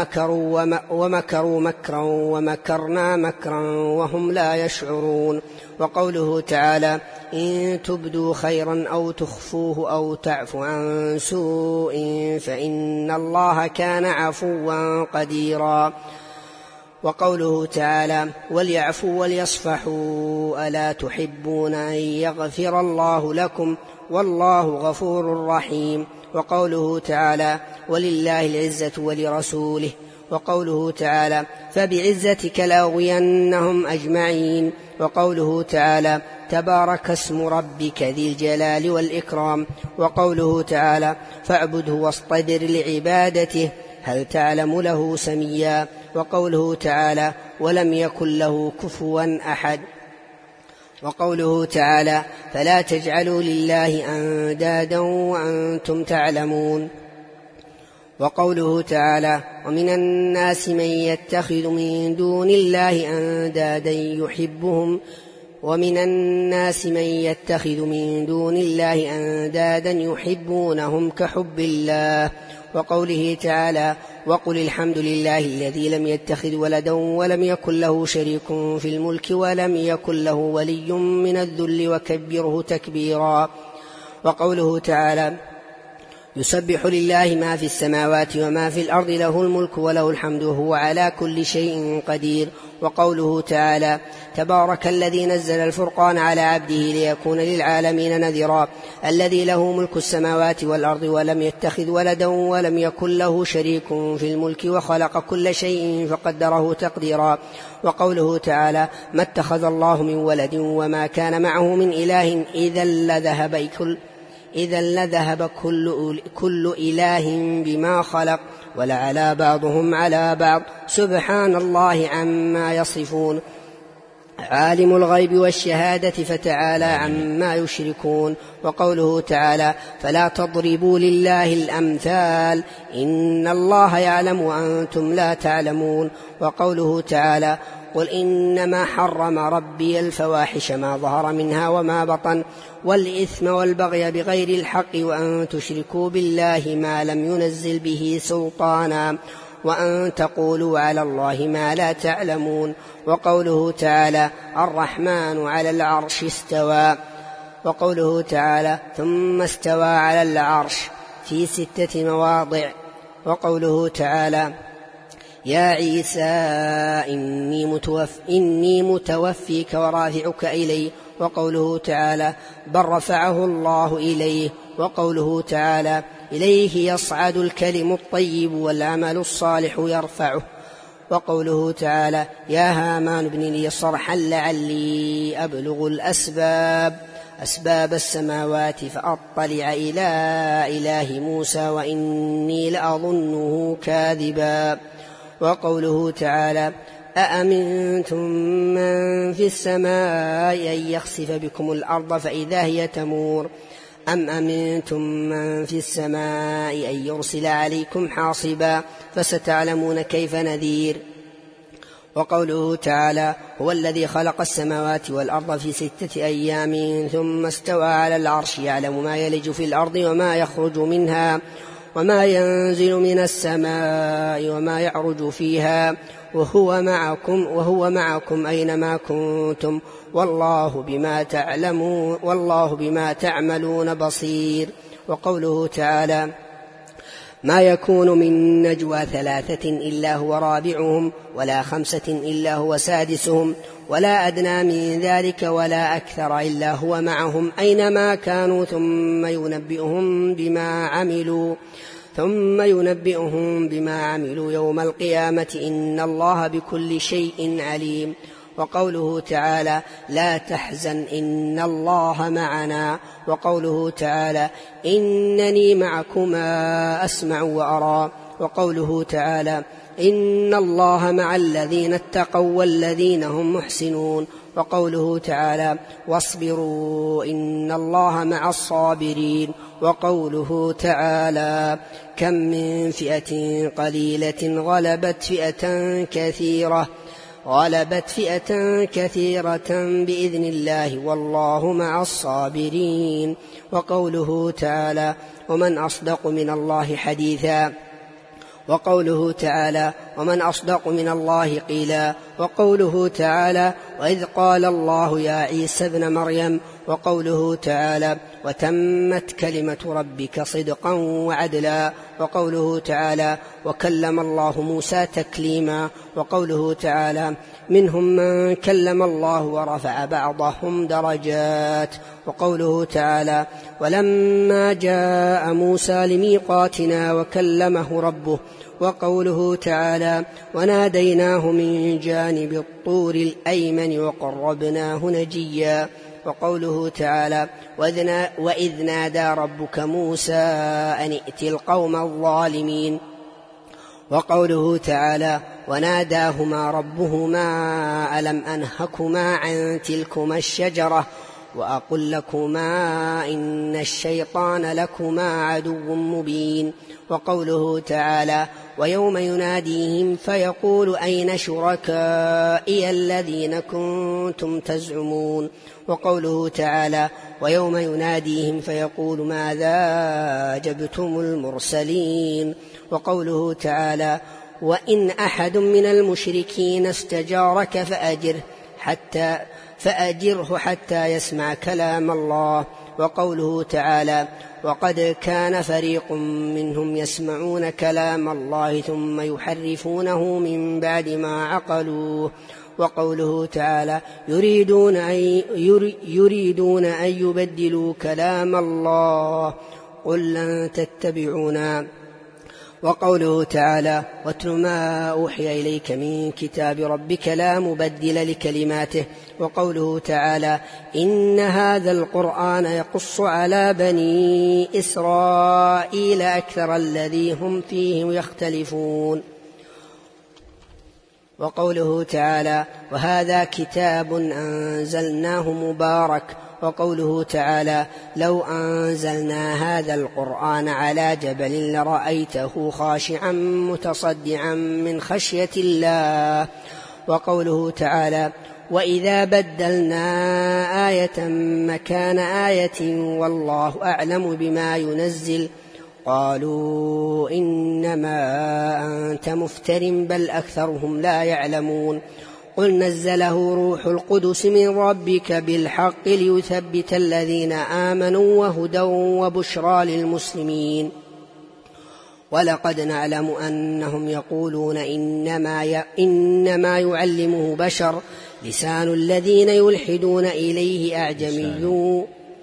ومكروا مكرا ومكرنا مكرا وهم لا يشعرون. وقوله تعالى إن تبدوا خيرا أو تخفوه أو تعفوا عن سوء فإن الله كان عفوا قديرا. وقوله تعالى وليعفوا وليصفحوا ألا تحبون أن يغفر الله لكم والله غفور رحيم. وقوله تعالى ولله العزة ولرسوله. وقوله تعالى فبعزتك لأغوينهم أجمعين. وقوله تعالى تبارك اسم ربك ذي الجلال والإكرام. وقوله تعالى فاعبده واصطبر لعبادته هل تعلم له سميا. وقوله تعالى ولم يكن له كفوا أحد. وقوله تعالى فلا تجعلوا لله أندادا وأنتم تعلمون. وقوله تعالى ومن الناس من يتخذ من دون الله أندادا يحبهم ومن الناس من يتخذ من دون الله أندادا يحبونهم كحب الله. وقوله تعالى وقل الحمد لله الذي لم يتخذ ولدا ولم يكن له شريك في الملك ولم يكن له ولي من الذل وكبره تكبيرا. وقوله تعالى يسبح لله ما في السماوات وما في الأرض له الملك وله الحمد وهو على كل شيء قدير. وقوله تعالى تبارك الذي نزل الفرقان على عبده ليكون للعالمين نذيرا الذي له ملك السماوات والأرض ولم يتخذ ولدا ولم يكن له شريك في الملك وخلق كل شيء فقدره تقديرا. وقوله تعالى ما اتخذ الله من ولد وما كان معه من إله إذا لذهب كل إله بما خلق ولعلى بعضهم على بعض سبحان الله عما يصفون عالم الغيب والشهادة فتعالى عما يشركون. وقوله تعالى فلا تضربوا لله الأمثال إن الله يعلم وأنتم لا تعلمون. وقوله تعالى قل إنما حرم ربي الفواحش ما ظهر منها وما بطن والإثم والبغي بغير الحق وأن تشركوا بالله ما لم ينزل به سلطانا وأن تقولوا على الله ما لا تعلمون. وقوله تعالى الرحمن على العرش استوى. وقوله تعالى ثم استوى على العرش في 6 مواضع. وقوله تعالى يا عيسى إني متوفيك ورافعك إلي. وقوله تعالى بل رفعه الله إليه. وقوله تعالى إليه يصعد الكلم الطيب والعمل الصالح يرفعه. وقوله تعالى يا هامان ابن لي صرحا لعلي أبلغ أسباب السماوات فأطلع إلى إله موسى وإني لأظنه كاذبا. وقوله تعالى أأمنتم من في السماء أن يخسف بكم الأرض فإذا هي تمور أم أمنتم من في السماء أن يرسل عليكم حاصبا فستعلمون كيف نذير. وقوله تعالى هو الذي خلق السماوات والأرض في 6 أيام ثم استوى على العرش يعلم ما يلج في الأرض وما يخرج منها وما ينزل من السماء وما يعرج فيها وهو معكم أينما كنتم والله بما تعملون بصير. وقوله تعالى ما يكون من نجوى 3 إلا هو رابعهم ولا 5 إلا هو سادسهم ولا أدنى من ذلك ولا أكثر إلا هو معهم أينما كانوا ثم ينبئهم بما عملوا يوم القيامة إن الله بكل شيء عليم. وقوله تعالى لا تحزن إن الله معنا، وقوله تعالى إنني معكما أسمع وأرى، وقوله تعالى إن الله مع الذين اتقوا والذين هم محسنون، وقوله تعالى واصبروا إن الله مع الصابرين، وقوله تعالى كم من فئة قليلة غلبت فئة كثيرة بإذن الله والله مع الصابرين، وقوله تعالى ومن أصدق من الله حديثا، وقوله تعالى ومن أصدق من الله قيلا، وقوله تعالى وإذ قال الله يا عيسى ابن مريم، وقوله تعالى وتمت كلمة ربك صدقا وعدلا، وقوله تعالى وكلم الله موسى تكليما، وقوله تعالى منهم من كلم الله ورفع بعضهم درجات، وقوله تعالى ولما جاء موسى لميقاتنا وكلمه ربه، وقوله تعالى وناديناه من جانب الطور الأيمن وقربناه نجيا، وقوله تعالى وإذ نادى ربك موسى أن ائت القوم الظالمين، وقوله تعالى وناداهما ربهما ألم أنهكما عن تلكما الشجرة وأقل لكما إن الشيطان لكما عدو مبين، وقوله تعالى ويوم يناديهم فيقول أين شركائي الذين كنتم تزعمون، وقوله تعالى ويوم يناديهم فيقول ماذا أجبتم المرسلين، وقوله تعالى وإن أحد من المشركين استجارك فأجره حتى يسمع كلام الله، وقوله تعالى وقد كان فريق منهم يسمعون كلام الله ثم يحرفونه من بعد ما عقلوه، وقوله تعالى يريدون أن يبدلوا كلام الله قل لن تتبعونا، وقوله تعالى واتل ما أوحي إليك من كتاب ربك لا مبدل لكلماته، وقوله تعالى إن هذا القرآن يقص على بني إسرائيل أكثر الذي هم فيه يختلفون، وقوله تعالى وهذا كتاب أنزلناه مبارك، وقوله تعالى لو أنزلنا هذا القرآن على جبل لرأيته خاشعا متصدعا من خشية الله، وقوله تعالى وإذا بدلنا آية مكان آية والله أعلم بما ينزل قالوا إنما أنت مفتر بل أكثرهم لا يعلمون، قل نزله روح القدس من ربك بالحق ليثبت الذين آمنوا وهدى وبشرى للمسلمين، ولقد نعلم أنهم يقولون إنما يعلمه بشر لسان الذين يلحدون إليه أعجمي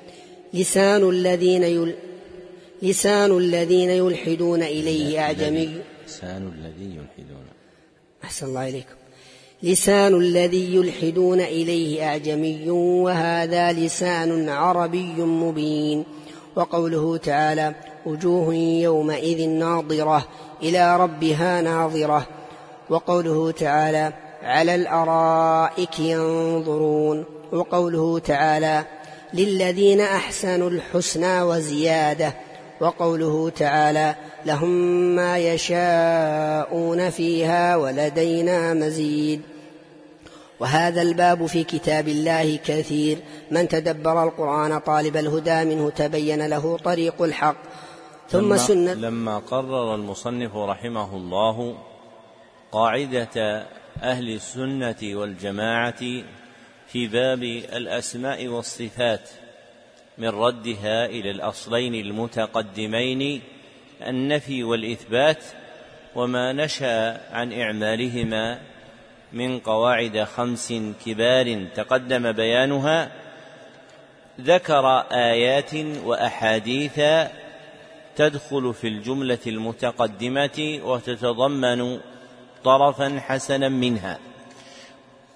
لسان الذي يلحدون إليه أعجمي وهذا لسان عربي مبين، وقوله تعالى وجوه يومئذ ناظرة إلى ربها ناظرة، وقوله تعالى على الأرائك ينظرون، وقوله تعالى للذين أحسنوا الحسنى وزيادة، وقوله تعالى لهم ما يشاءون فيها ولدينا مزيد. وهذا الباب في كتاب الله كثير، من تدبر القرآن طالب الهدى منه تبين له طريق الحق. ثم سنة لما قرر المصنف رحمه الله قاعدة أهل السنة والجماعة في باب الأسماء والصفات من ردها إلى الأصلين المتقدمين النفي والإثبات وما نشأ عن إعمالهما من قواعد 5 كبار تقدم بيانها، ذكر آيات وأحاديث تدخل في الجملة المتقدمة وتتضمن طرفا حسنا منها،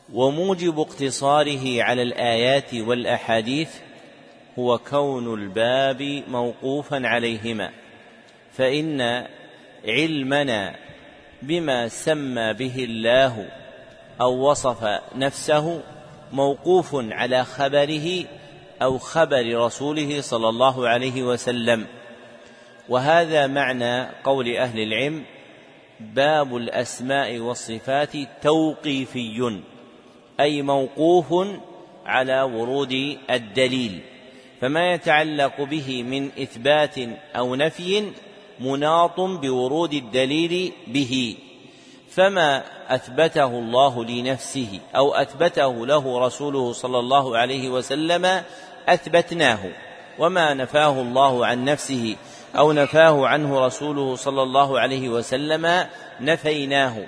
وموجب اقتصاره على الآيات والأحاديث هو كون الباب موقوفا عليهما، فإن علمنا بما سمى به الله أو وصف نفسه موقوف على خبره أو خبر رسوله صلى الله عليه وسلم. وهذا معنى قول أهل العلم: باب الأسماء والصفات توقيفي، أي موقوف على ورود الدليل، فما يتعلق به من إثبات أو نفي مناط بورود الدليل به، فما أثبته الله لنفسه أو أثبته له رسوله صلى الله عليه وسلم أثبتناه، وما نفاه الله عن نفسه أو نفاه عنه رسوله صلى الله عليه وسلم نفيناه،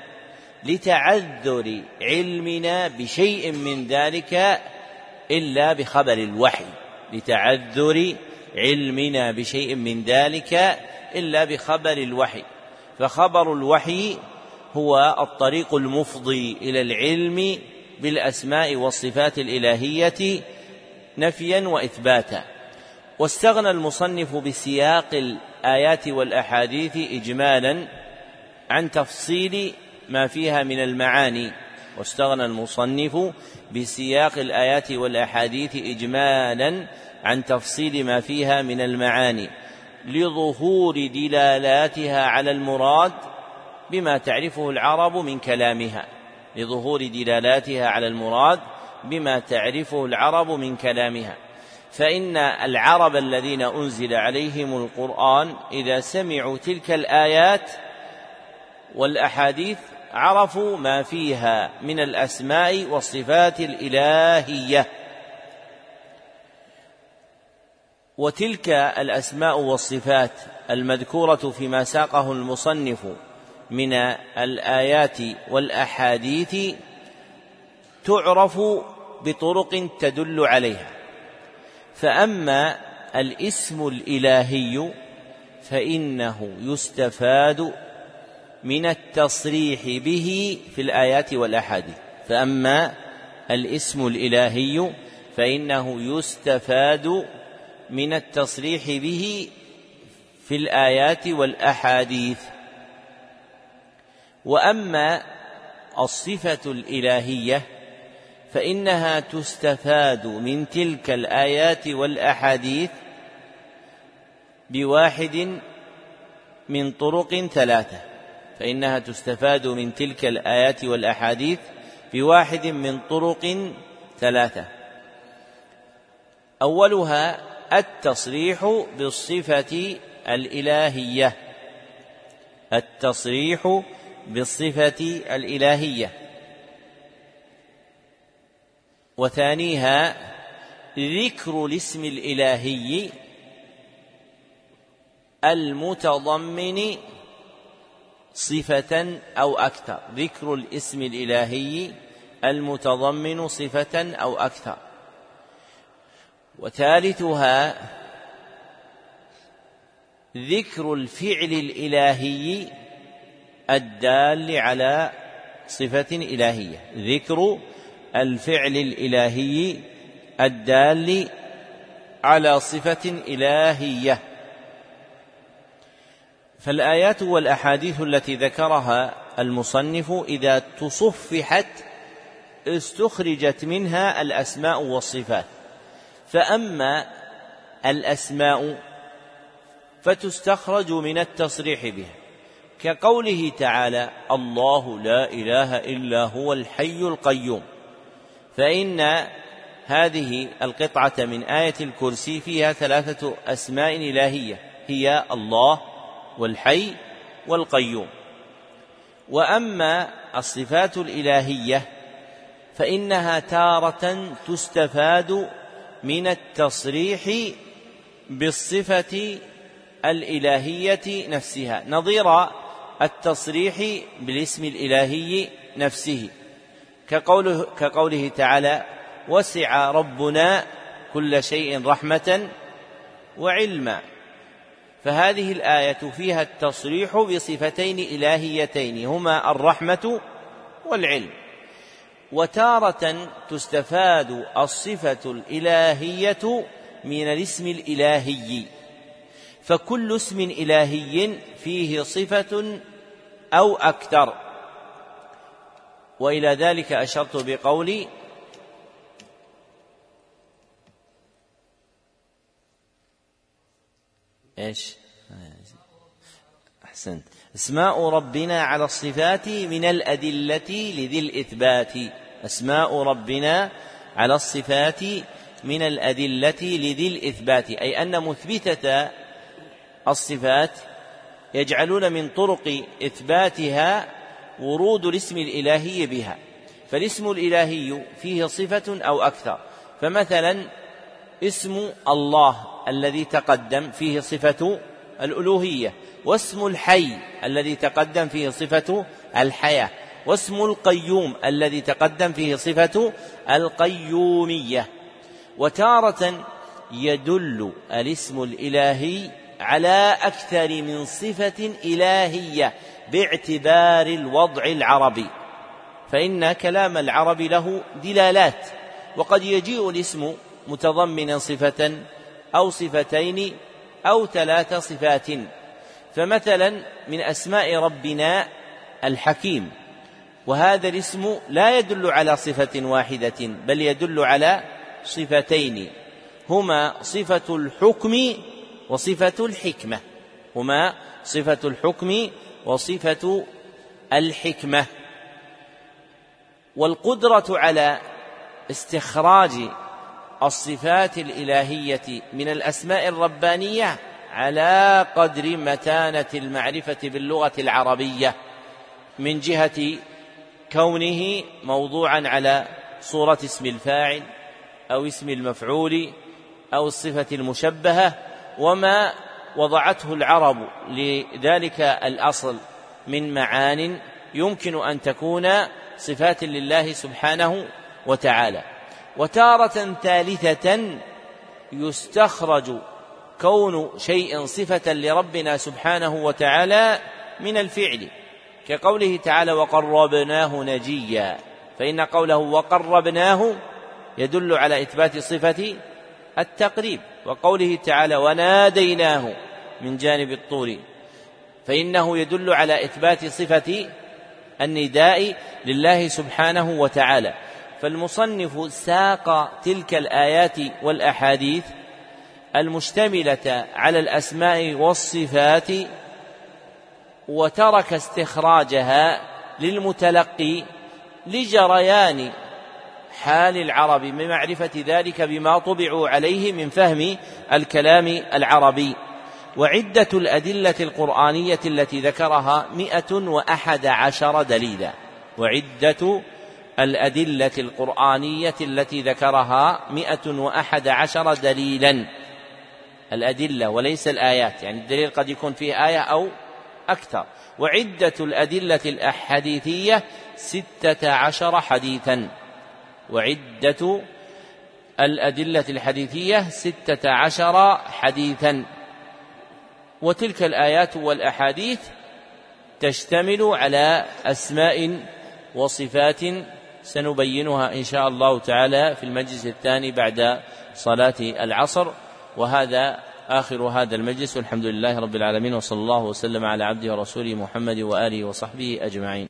لتعذر علمنا بشيء من ذلك إلا بخبر الوحي، لتعذر علمنا بشيء من ذلك إلا بخبر الوحي. فخبر الوحي هو الطريق المفضي إلى العلم بالأسماء والصفات الإلهية نفيا وإثباتا. واستغنى المصنف بسياق الآيات والأحاديث إجمالا عن تفصيل ما فيها من المعاني، واستغنى المصنف بسياق الآيات والأحاديث إجمالا عن تفصيل ما فيها من المعاني لظهور دلالاتها على المراد بما تعرفه العرب من كلامها، لظهور دلالاتها على المراد بما تعرفه العرب من كلامها. فإن العرب الذين أنزل عليهم القرآن إذا سمعوا تلك الآيات والأحاديث عرفوا ما فيها من الأسماء والصفات الإلهية. وتلك الأسماء والصفات المذكورة فيما ساقه المصنف من الآيات والأحاديث تعرف بطرق تدل عليها. فأما الاسم الإلهي فإنه يستفاد من التصريح به في الآيات والأحاديث، فأما الاسم الإلهي فإنه يستفاد من التصريح به في الآيات والأحاديث. وأما الصفة الإلهية فإنها تستفاد من تلك الآيات والأحاديث بواحد من طرق ثلاثة، فإنها تستفاد من تلك الآيات والأحاديث بواحد من طرق ثلاثة. أولها التصريح بالصفة الإلهية، التصريح بالصفة الإلهية. وثانيها ذكر الاسم الإلهي المتضمن صفة أو أكثر، ذكر الاسم الإلهي المتضمن صفة أو أكثر. وثالثها ذكر الفعل الإلهي الدال على صفة إلهية، ذكر الفعل الإلهي الدال على صفة إلهية. فالآيات والأحاديث التي ذكرها المصنف إذا تصفحت استخرجت منها الأسماء والصفات. فأما الأسماء فتستخرج من التصريح بها، كقوله تعالى: الله لا إله إلا هو الحي القيوم، فإن هذه القطعة من آية الكرسي فيها ثلاثة أسماء إلهية، هي الله والحي والقيوم. وأما الصفات الإلهية فإنها تارة تستفاد من التصريح بالصفة الإلهية نفسها، نظير التصريح بالاسم الإلهي نفسه، كقوله تعالى: وسع ربنا كل شيء رحمة وعلما. فهذه الآية فيها التصريح بصفتين إلهيتين هما الرحمة والعلم. وتارة تستفاد الصفة الإلهية من الاسم الإلهي، فكل اسم إلهي فيه صفة أو أكثر. وإلى ذلك أشرت بقولي: أحسنت. أسماء ربنا على الصفات من الأدلة لذي الإثبات. أسماء ربنا على الصفات من الأدلة لذي الإثبات، أي أن مثبتة الصفات يجعلون من طرق إثباتها ورود الاسم الإلهي بها، فالاسم الإلهي فيه صفة أو أكثر. فمثلا اسم الله الذي تقدم فيه صفة الألوهية، واسم الحي الذي تقدم فيه صفة الحياة، واسم القيوم الذي تقدم فيه صفة القيومية. وتارة يدل الاسم الإلهي على أكثر من صفة إلهية باعتبار الوضع العربي، فإن كلام العرب له دلالات، وقد يجيء الاسم متضمنا صفة أو صفتين أو 3 صفات. فمثلا من أسماء ربنا الحكيم، وهذا الاسم لا يدل على صفة واحدة بل يدل على صفتين، هما صفة الحكم وصفة الحكمة، هما صفة الحكم وصفة الحكمة. والقدرة على استخراج الصفات الإلهية من الأسماء الربانية على قدر متانة المعرفة باللغة العربية، من جهة كونه موضوعا على صورة اسم الفاعل أو اسم المفعول أو الصفة المشبهة، وما وضعته العرب لذلك الأصل من معان يمكن أن تكون صفات لله سبحانه وتعالى. وتارة ثالثة يستخرج كون شيء صفة لربنا سبحانه وتعالى من الفعل، كقوله تعالى: وقربناه نجيا، فإن قوله وقربناه يدل على إثبات صفة التقريب، وقوله تعالى: وناديناه من جانب الطور، فإنه يدل على إثبات صفة النداء لله سبحانه وتعالى. فالمصنف ساق تلك الآيات والأحاديث المشتملة على الأسماء والصفات، وترك استخراجها للمتلقي لجريان حال العرب بمعرفة ذلك بما طبعوا عليه من فهم الكلام العربي. وعدة الأدلة القرآنية التي ذكرها 111 دليلا، وعدة الأدلة القرآنية التي ذكرها 111 دليلا، الأدلة وليس الآيات، يعني الدليل قد يكون فيه آية أو أكثر. وعدة الأدلة الأحاديثية 16 حديثا، وعدة الأدلة الحديثية 16 حديثا. وتلك الآيات والأحاديث تشتمل على أسماء وصفات سنبينها إن شاء الله تعالى في المجلس الثاني بعد صلاة العصر. وهذا آخر هذا المجلس، والحمد لله رب العالمين، وصلى الله وسلم على عبده ورسوله محمد وآله وصحبه أجمعين.